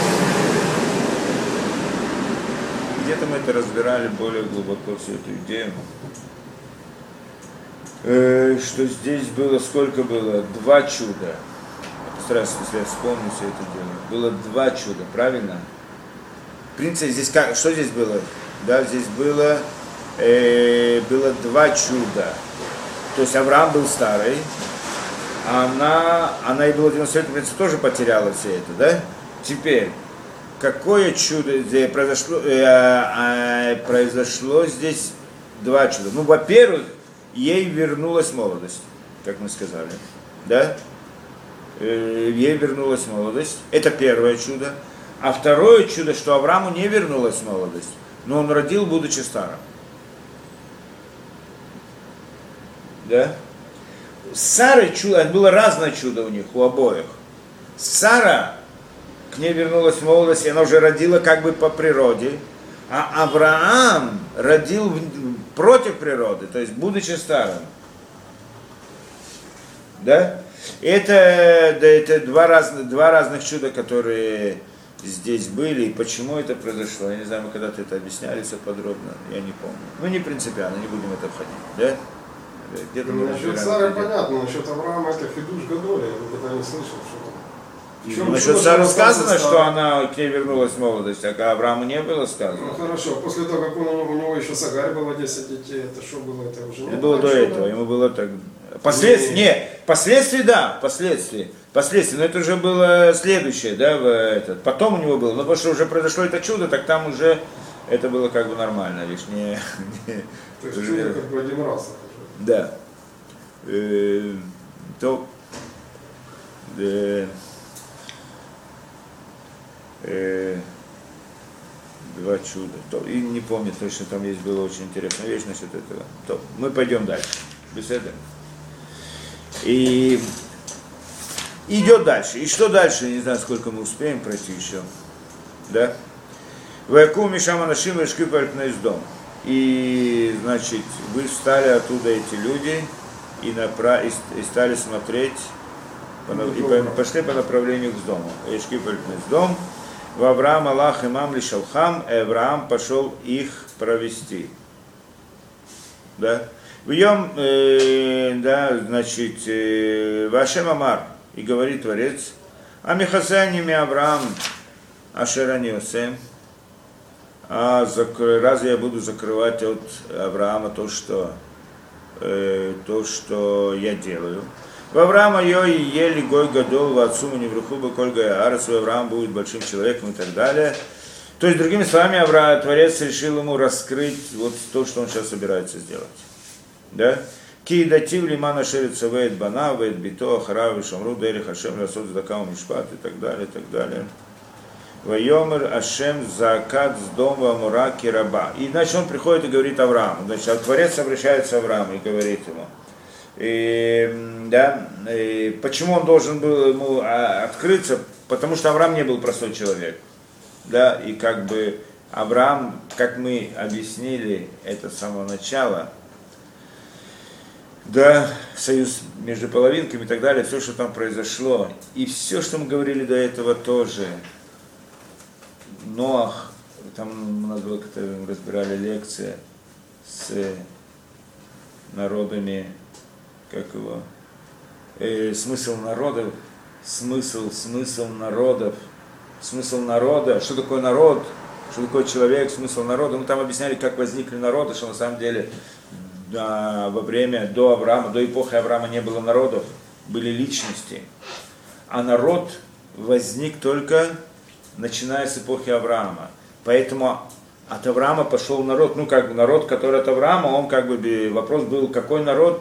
Где-то мы это разбирали более глубоко, всю эту идею. Э, что здесь было, сколько было? Два чуда. Постараюсь, если я вспомню все это дело. Было два чуда, правильно? В принципе, здесь как, что здесь было? Да, здесь было, э, было два чуда. То есть Авраам был старый, а она, она и было девяносто лет, в принципе, тоже потеряла все это, да? Теперь, какое чудо здесь произошло? Э, э, произошло здесь два чуда. Ну, во-первых, ей вернулась молодость, как мы сказали, да? Э, ей вернулась молодость. Это первое чудо. А второе чудо, что Аврааму не вернулась молодость, но он родил, будучи старым. Да? С Сарой чудо, было разное чудо у них, у обоих. Сара, к ней вернулась молодость, и она уже родила как бы по природе. А Авраам родил против природы, то есть будучи старым. Да? Это, да, это два, разных, два разных чуда, которые здесь были. И почему это произошло? Я не знаю, мы когда-то это объясняли все подробно, я не помню. Ну, не принципиально, не будем в это входить. Да? Где-то мы Насчет Сары понятно, насчет Авраама это хидуш гадоли, я никогда не слышал, что... И насчет Сары сказано, что она к ней вернулась в молодость, а Аврааму не было сказано. Ну хорошо, после того, как он, у него еще с Агарь было десять детей, это что было, это уже не Это было до этого, ему было так... Последствия, не, последствия, да, последствия, последствия, но это уже было следующее, да, в этот, потом у него было, но потому что уже произошло это чудо, так там уже это было как бы нормально, лишь не... не то есть чудо как бы один раз. Да. Э, то... Э, э, два чуда. То, и не помню точно, там есть была очень интересная вещь насчет этого. То, мы пойдем дальше. Беседуем. И идет дальше. И что дальше? Не знаю, сколько мы успеем пройти еще. Да? Ваякум Мишам Анашим Вешки Пальпна из дом. И, значит, вы встали оттуда, эти люди, и, напра... и стали смотреть, и пошли по направлению к дому. Вешки Пальпна из дом. В Авраам Аллах имам лишалхам, и Авраам пошел их провести. Да? В нем, э, да, значит, э, Вашем Амар, и говорит Творец, Амихасаними Авраам Ашераниосем, а закр... разве я буду закрывать от Авраама то, что, э, то, что я делаю? В Авраама йой ели гой гадол, в отцу не вруху бы кольга арас, Авраам будет большим человеком и так далее. То есть, другими словами, Авраам, Творец решил ему раскрыть вот то, что он сейчас собирается сделать. Да? Ки датив лимана шерится вейт бана, вейт бито, ахарав, шамру, дери хашем, ласот здакам, мишпат и так далее, и так далее. Вайомер Ашем закат с дома Амура Кираба. И значит он приходит и говорит Аврааму. Значит, Творец обращается к Аврааму и говорит ему. И, да, и почему он должен был ему открыться? Потому что Авраам не был простой человек. Да, и как бы Авраам, как мы объяснили это с самого начала, да, союз между половинками и так далее, все, что там произошло, и все, что мы говорили до этого тоже. Ноах, там у нас было, когда мы разбирали лекции с народами, как его, э, смысл народов, смысл, смысл народов, смысл народа, что такое народ, что такое человек, смысл народа. Мы там объясняли, как возникли народы, что на самом деле да, во время, до Авраама, до эпохи Авраама не было народов, были личности. А народ возник только начиная с эпохи Авраама. Поэтому от Авраама пошел народ, ну как бы народ, который от Авраама, он как бы, вопрос был, какой народ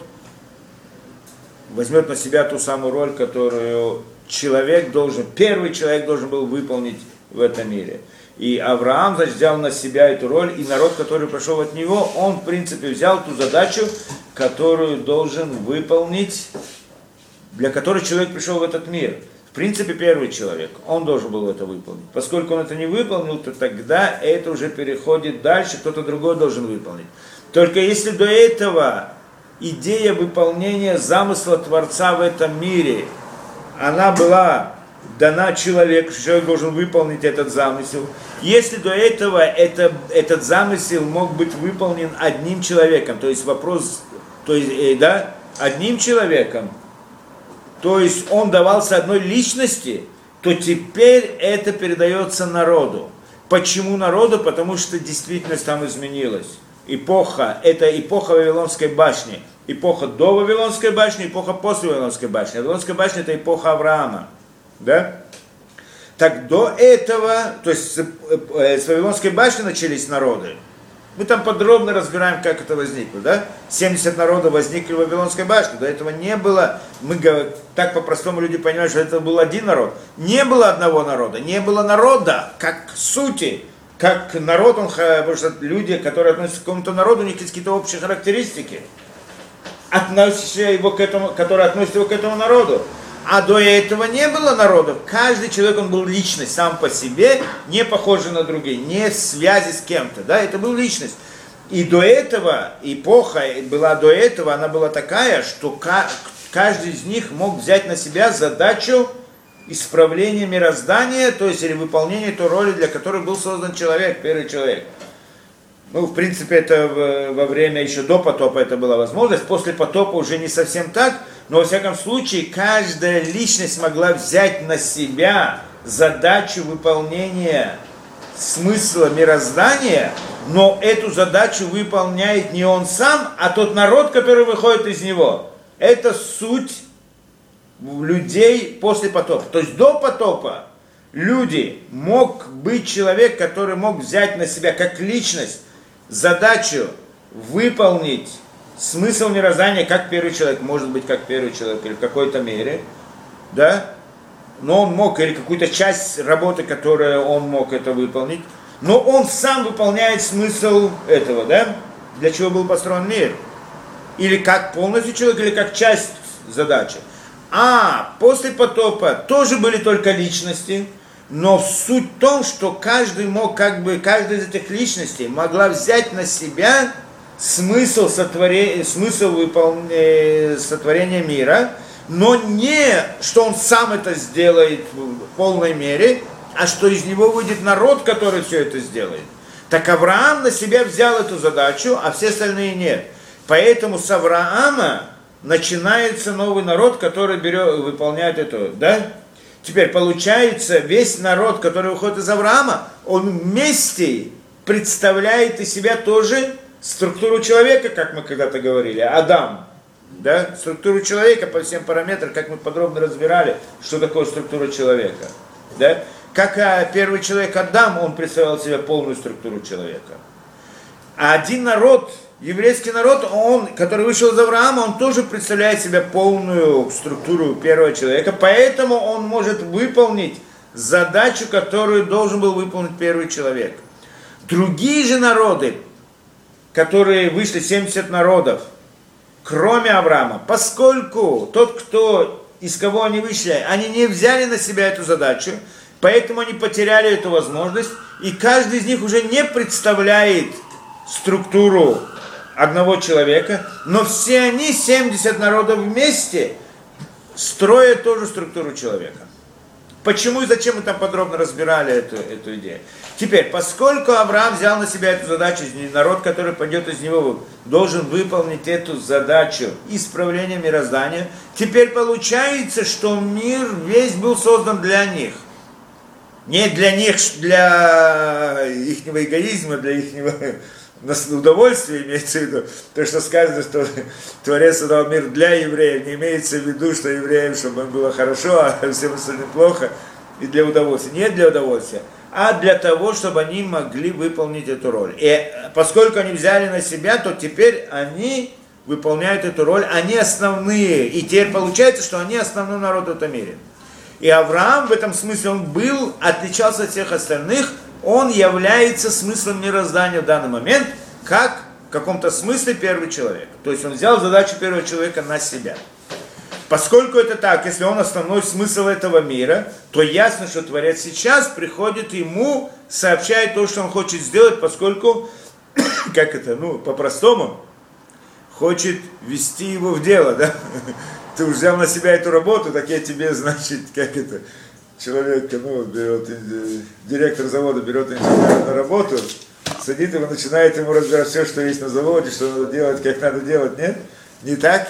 возьмет на себя ту самую роль, которую человек должен, первый человек должен был выполнить в этом мире. И Авраам, значит, взял на себя эту роль, и народ, который пошел от него, он, в принципе, взял ту задачу, которую должен выполнить, для которой человек пришел в этот мир. В принципе, первый человек, он должен был это выполнить. Поскольку он это не выполнил, то тогда это уже переходит дальше, кто-то другой должен выполнить. Только если до этого идея выполнения замысла Творца в этом мире, она была дана человеку, что человек должен выполнить этот замысел. Если до этого это, этот замысел мог быть выполнен одним человеком, то есть вопрос, то есть, да, одним человеком, то есть он давался одной личности, то теперь это передается народу. Почему народу? Потому что действительность там изменилась. Эпоха, это эпоха Вавилонской башни. Эпоха до Вавилонской башни, эпоха после Вавилонской башни. Вавилонская башня это эпоха Авраама. Да? Так до этого, то есть с, с Вавилонской башни начались народы. Мы там подробно разбираем, как это возникло. Да? семьдесят народов возникли в Вавилонской башне. До этого не было, мы так по-простому люди понимают, что это был один народ. Не было одного народа, не было народа, как сути. Как народ, он, потому что люди, которые относятся к какому-то народу, у них есть какие-то общие характеристики, относящие его к этому, которые относятся его к этому народу. А до этого не было народов. Каждый человек, он был личность сам по себе, не похожий на других, не в связи с кем-то. Да? Это был личность. И до этого, эпоха была до этого, она была такая, что каждый из них мог взять на себя задачу исправления мироздания, то есть или выполнения той роли, для которой был создан человек, первый человек. Ну, в принципе, это во время еще до потопа это была возможность. После потопа уже не совсем так. Но, во всяком случае, каждая личность могла взять на себя задачу выполнения смысла мироздания, но эту задачу выполняет не он сам, а тот народ, который выходит из него. Это суть людей после потопа. То есть до потопа люди, мог быть человек, который мог взять на себя как личность задачу выполнить смысл мироздания как первый человек, может быть как первый человек или в какой-то мере, да, но он мог, или какую-то часть работы, которую он мог это выполнить, но он сам выполняет смысл этого, да, для чего был построен мир, или как полностью человек, или как часть задачи. А после потопа тоже были только личности, но суть в том, что каждый мог, как бы, каждая из этих личностей могла взять на себя смысл сотворения, смысл выполнения, сотворения мира, но не, что он сам это сделает в полной мере, а что из него выйдет народ, который все это сделает. Так Авраам на себя взял эту задачу, а все остальные нет. Поэтому с Авраама начинается новый народ, который берет, выполняет это, да? Теперь получается, весь народ, который выходит из Авраама, он вместе представляет из себя тоже структуру человека, как мы когда-то говорили, Адам, да? Структуру человека по всем параметрам, как мы подробно разбирали, что такое структура человека, да? Как а, первый человек Адам, он представлял себе полную структуру человека. А один народ, еврейский народ, он, который вышел из Авраама, он тоже представляет себе полную структуру первого человека, поэтому он может выполнить задачу, которую должен был выполнить первый человек. Другие же народы, которые вышли, семьдесят народов, кроме Авраама, поскольку тот, кто, из кого они вышли, они не взяли на себя эту задачу, поэтому они потеряли эту возможность, и каждый из них уже не представляет структуру одного человека, но все они, семьдесят народов вместе, строят тоже структуру человека. Почему и зачем мы там подробно разбирали эту, эту идею. Теперь, поскольку Авраам взял на себя эту задачу, народ, который пойдет из него, должен выполнить эту задачу исправления мироздания, теперь получается, что мир весь был создан для них. Не для них, для их эгоизма, для их удовольствия, имеется в виду. То, что сказано, что Творец создал мир для евреев, не имеется в виду, что евреям, чтобы им было хорошо, а всем остальным плохо, и для удовольствия. Не для удовольствия, а для того, чтобы они могли выполнить эту роль. И поскольку они взяли на себя, то теперь они выполняют эту роль, они основные. И теперь получается, что они основной народ в этом мире. И Авраам в этом смысле, он был, отличался от всех остальных, он является смыслом мироздания в данный момент, как в каком-то смысле первый человек. То есть он взял задачу первого человека на себя. Поскольку это так, если он основной смысл этого мира, то ясно, что Творец сейчас приходит ему, сообщает то, что он хочет сделать, поскольку, как это, ну, по-простому, хочет ввести его в дело, да? Ты уже взял на себя эту работу, так я тебе, значит, как это... Человек, ну, берет, директор завода берет инженера на работу, садит его, начинает ему разбирать все, что есть на заводе, что надо делать, как надо делать, нет? Не так?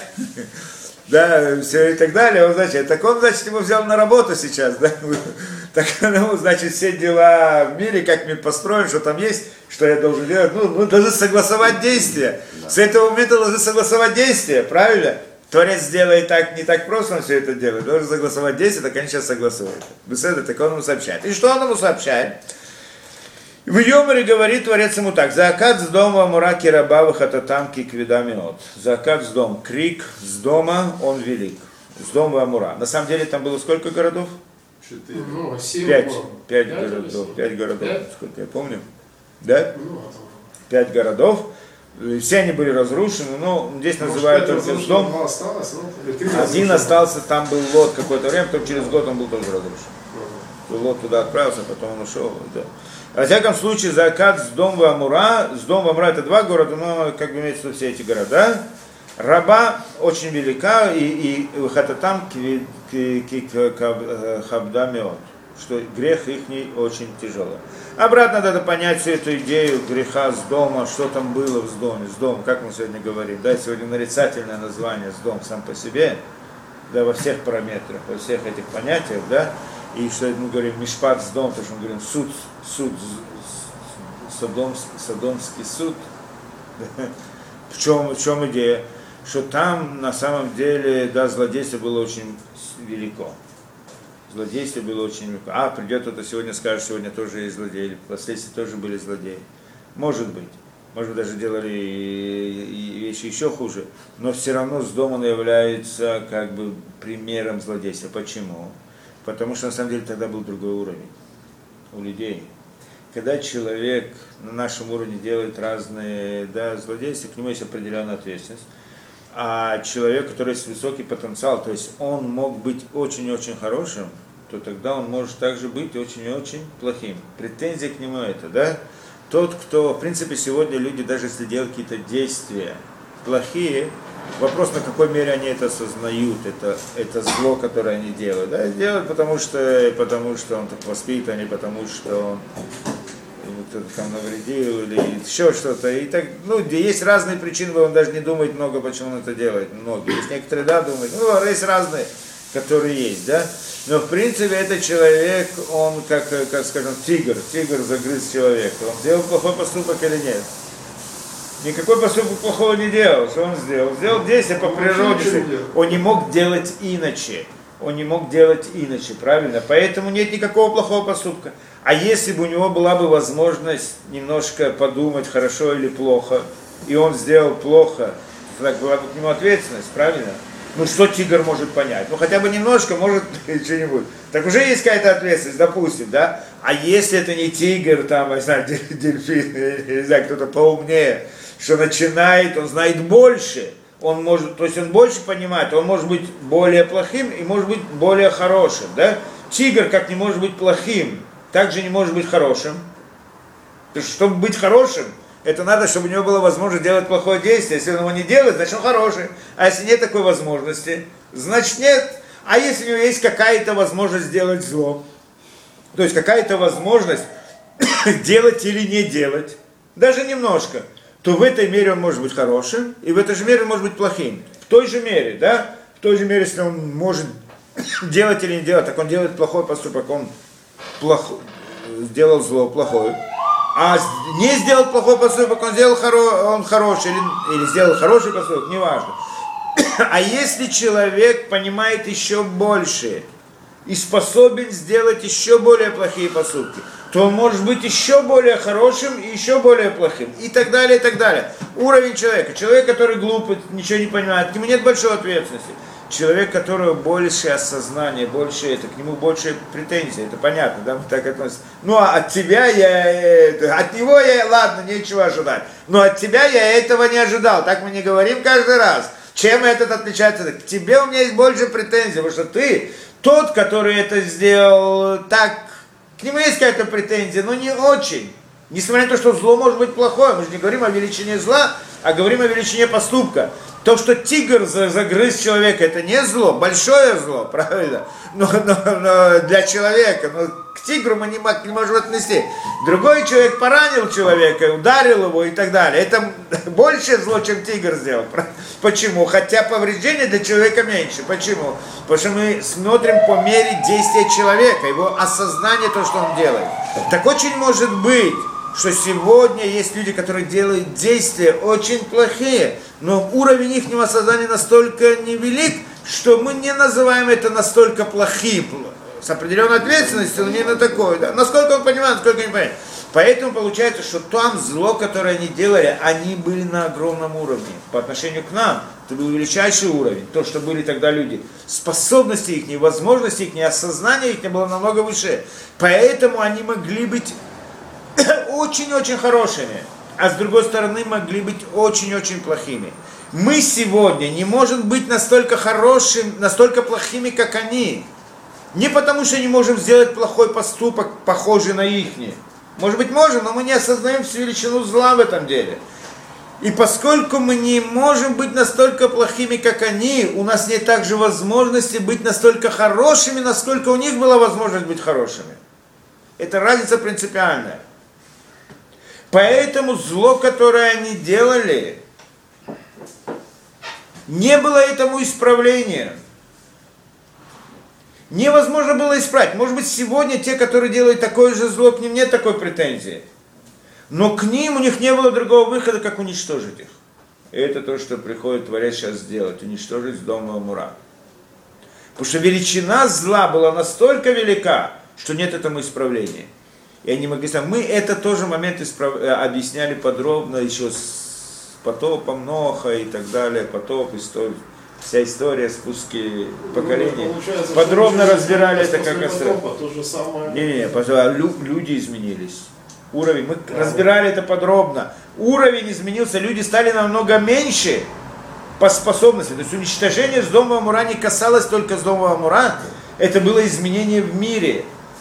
Да, все и так далее. Он, значит, так он, значит, его взял на работу сейчас, да? Так, ну, значит, все дела в мире, как мир построен, что там есть, что я должен делать. Ну, мы должны согласовать действия. С этого момента должны согласовать действия, правильно? Творец сделает так, не так просто, он все это делает. Должен согласовать действия, так они сейчас согласуют. Беседа, так он ему сообщает. И что он ему сообщает? В Йомаре говорит Творец ему так. Заакат с дома Амураки Рабавы Хататамки Квидамиот. Заакат с дома. Крик с дома, он велик. С дома Амура. На самом деле там было сколько городов? Четыре. Ну, семь. Пять. Пять Пять городов. Пять городов. Пять? Сколько я помню. Да? Ну, а там... Пять городов. Все они были разрушены, но здесь Может, называют только дом. Два осталось, ну, или три Один разрушены. остался, там был Лот какое-то время, потом через год он был тоже разрушен. Ага. Лот туда отправился, потом он ушел. Да. Во всяком случае, Заакат с дома Амура, с дома Амура это два города, но как бы имеется в виду все эти города. Раба очень велика, и, и Хататам Хабдамиот. что грех их очень тяжелый. Обратно надо понять всю эту идею греха с дома, что там было в доме, с домом, как мы сегодня говорим. Да, сегодня нарицательное название с дом сам по себе, да, во всех параметрах, во всех этих понятиях, да, и что мы говорим мишпат с дом, то что мы говорим суд, суд, содомский, содомский суд. В чем, в чем идея? Что там на самом деле, да, злодейство было очень велико. Злодейство было очень велико. А, придет кто-то сегодня, скажет, сегодня тоже есть злодеи, впоследствии тоже были злодеи. Может быть. Может быть, даже делали и вещи еще хуже. Но все равно с домом является как бы примером злодейства. Почему? Потому что на самом деле тогда был другой уровень у людей. Когда человек на нашем уровне делает разные, да, злодейства, к нему есть определенная ответственность. А человек, который есть высокий потенциал, то есть он мог быть очень-очень хорошим, то тогда он может также быть очень-очень плохим. Претензия к нему это, да? Тот, кто, в принципе, сегодня люди, даже если делают какие-то действия плохие, вопрос, на какой мере они это осознают, это, это зло, которое они делают. Да? Делают, потому что, потому что он так воспитан, и потому что он кто-то там навредил, или еще что-то. И так, ну, есть разные причины, он даже не думает много, почему он это делает. Многие. Есть некоторые, да, думают, ну, есть разные, которые есть, да. Но, в принципе, этот человек, он, как, как скажем, тигр, тигр загрыз человека. Он сделал плохой поступок или нет? Никакой поступок плохого не делал. Что он сделал? Сделал действие по природе. Он не мог делать иначе. Он не мог делать иначе, правильно? Поэтому нет никакого плохого поступка. А если бы у него была бы возможность немножко подумать, хорошо или плохо, и он сделал плохо, так была бы к нему ответственность, правильно? Ну что тигр может понять? Ну хотя бы немножко, может что-нибудь. Так уже есть какая-то ответственность, допустим, да? А если это не тигр, там, я знаю, дельфин, я не знаю, кто-то поумнее, что начинает, он знает больше, он может, то есть он больше понимает, он может быть более плохим и может быть более хорошим, да? Тигр как не может быть плохим, также не может быть хорошим. То есть, чтобы быть хорошим, это надо, чтобы у него была возможность делать плохое действие. Если он его не делает, значит он хороший. А если нет такой возможности, значит нет. А если у него есть какая-то возможность сделать зло, то есть какая-то возможность делать или не делать, даже немножко, то в этой мере он может быть хорошим, и в этой же мере он может быть плохим. В той же мере, да? В той же мере, если он может делать или не делать, так он делает плохой поступок, он плохой, сделал зло, плохое. А не сделал плохой поступок, он сделал хоро, он хороший, или, или сделал хороший поступок, неважно. А если человек понимает еще больше и способен сделать еще более плохие поступки, то он может быть еще более хорошим и еще более плохим. И так далее, и так далее. Уровень человека. Человек, который глупый, ничего не понимает, к нему нет большой ответственности. Человек, которого больше осознание, больше это, к нему больше претензий, это понятно, да, мы так относимся. Ну, а от тебя я, от него я, ладно, нечего ожидать, но от тебя я этого не ожидал, так мы не говорим каждый раз. Чем этот отличается? К тебе у меня есть больше претензий, потому что ты тот, который это сделал, так, к нему есть какая-то претензия, но не очень. Несмотря на то, что зло может быть плохое, мы же не говорим о величине зла, а говорим о величине поступка. То, что тигр загрыз человека, это не зло, большое зло, правильно? Но, но, но для человека, но к тигру мы не, не можем отнести. Другой человек поранил человека, ударил его и так далее. Это большее зло, чем тигр сделал. Почему? Хотя повреждения для человека меньше. Почему? Потому что мы смотрим по мере действия человека, его осознание, то, что он делает. Так очень может быть, что сегодня есть люди, которые делают действия очень плохие, но уровень их осознания настолько невелик, что мы не называем это настолько плохим, с определенной ответственностью, но не на такое. Да? Насколько он понимает, насколько не понимает. Поэтому получается, что там зло, которое они делали, они были на огромном уровне. По отношению к нам, это был величайший уровень. То, что были тогда люди. Способности их, возможности их, осознание их было намного выше. Поэтому они могли быть очень-очень хорошими, а с другой стороны могли быть очень-очень плохими. Мы сегодня не можем быть настолько хорошими, настолько плохими, как они. Не потому, что не можем сделать плохой поступок, похожий на ихний. Может быть, можем, но мы не осознаем всю величину зла в этом деле. И поскольку мы не можем быть настолько плохими, как они, у нас нет также возможности быть настолько хорошими, насколько у них была возможность быть хорошими. Это разница принципиальная. Поэтому зло, которое они делали, не было этому исправления. Невозможно было исправить. Может быть, сегодня те, которые делают такое же зло, к ним нет такой претензии. Но к ним у них не было другого выхода, как уничтожить их. И это то, что приходит Творец сейчас сделать, уничтожить дом Амура. Потому что величина зла была настолько велика, что нет этому исправления. И они могли сказать, мы это тоже момент исправ... объясняли подробно, еще с потопом Ноха и так далее, потоп, история, вся история спуски поколений. Ну, подробно разбирали это как остальное. Не-не-не, люди изменились. Уровень, мы да. разбирали это подробно. Уровень изменился, люди стали намного меньше по способности. То есть уничтожение с дома Амура не касалось только с дома Амура, это было изменение в мире.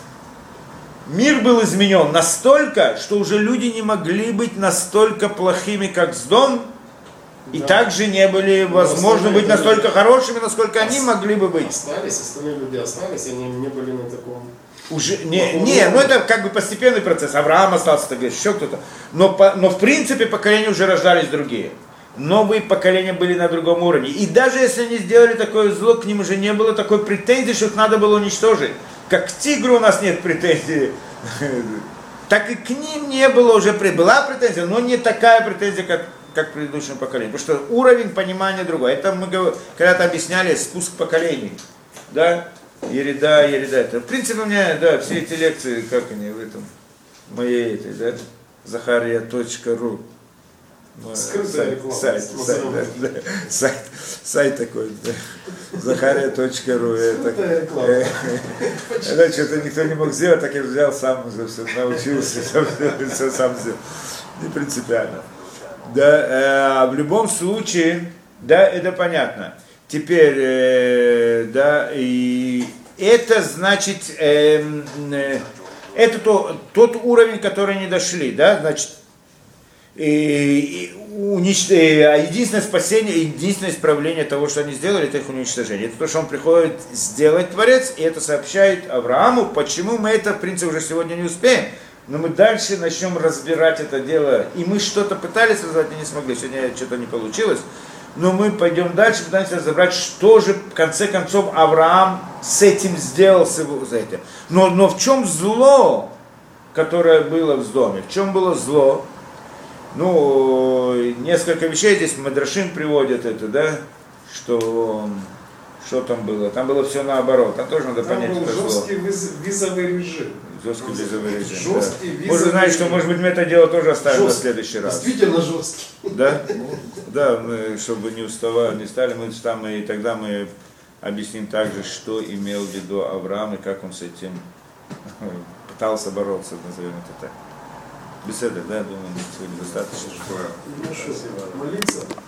Мир был изменен настолько, что уже люди не могли быть настолько плохими, как Сдом, и да. также не были возможно быть настолько люди... хорошими, насколько Ос... они могли бы быть. Остались, остальные люди остались, они не были на таком... Уже, не, не, ну это как бы постепенный процесс. Авраам остался, так говоришь, еще кто-то. Но, по, но в принципе поколения уже рождались другие. Новые поколения были на другом уровне. И даже если они сделали такое зло, к ним уже не было такой претензии, что их надо было уничтожить. Как к тигру у нас нет претензий, так и к ним не было уже, была претензия, но не такая претензия, как, как к предыдущему поколению. Потому что уровень понимания другой. Это мы когда-то объясняли спуск поколений. Да? Ереда, ереда. Это, в принципе, у меня, да, все эти лекции, как они в этом, моей этой, да, захария точка ру. Скрытая реклама. Сайт, сайт, да, да, сайт, сайт такой, да. захария точка ру. Скрытая реклама. Это что-то никто не мог сделать, так я взял сам, научился, все сам сделал. Не принципиально. Да, э, в любом случае, да, это понятно. Теперь, э, да, и это значит, э, э, это то, тот уровень, который не дошли, да, значит, и, и, унич... единственное спасение, единственное исправление того, что они сделали, это их уничтожение. Это то, что он приходит сделать Творец, и это сообщает Аврааму, почему мы это, в принципе, уже сегодня не успеем, но мы дальше начнем разбирать это дело, и мы что-то пытались разобрать, и не смогли, сегодня что-то не получилось. Но мы пойдем дальше, пытаемся разобрать, что же в конце концов Авраам с этим сделал, с этим. Но, но в чем зло, которое было в доме? В чем было зло? Ну, несколько вещей здесь Мадрашим приводят это, да, что, что там было? Там было все наоборот, там тоже надо там понять, был это зло. жесткий виз, визовый режим. Жесткий визовый режим. Жесткий Да. визовый Можно знать, что, может быть, мы это дело тоже оставим жесткий. на следующий раз. Действительно жесткий. Да? Да, мы, чтобы не уставали, не стали, мы там, и тогда мы объясним также, что имел в виду Авраам и как он с этим пытался бороться, назовем это так. Беседа, да, думаю, сегодня достаточно. Ну что, молиться?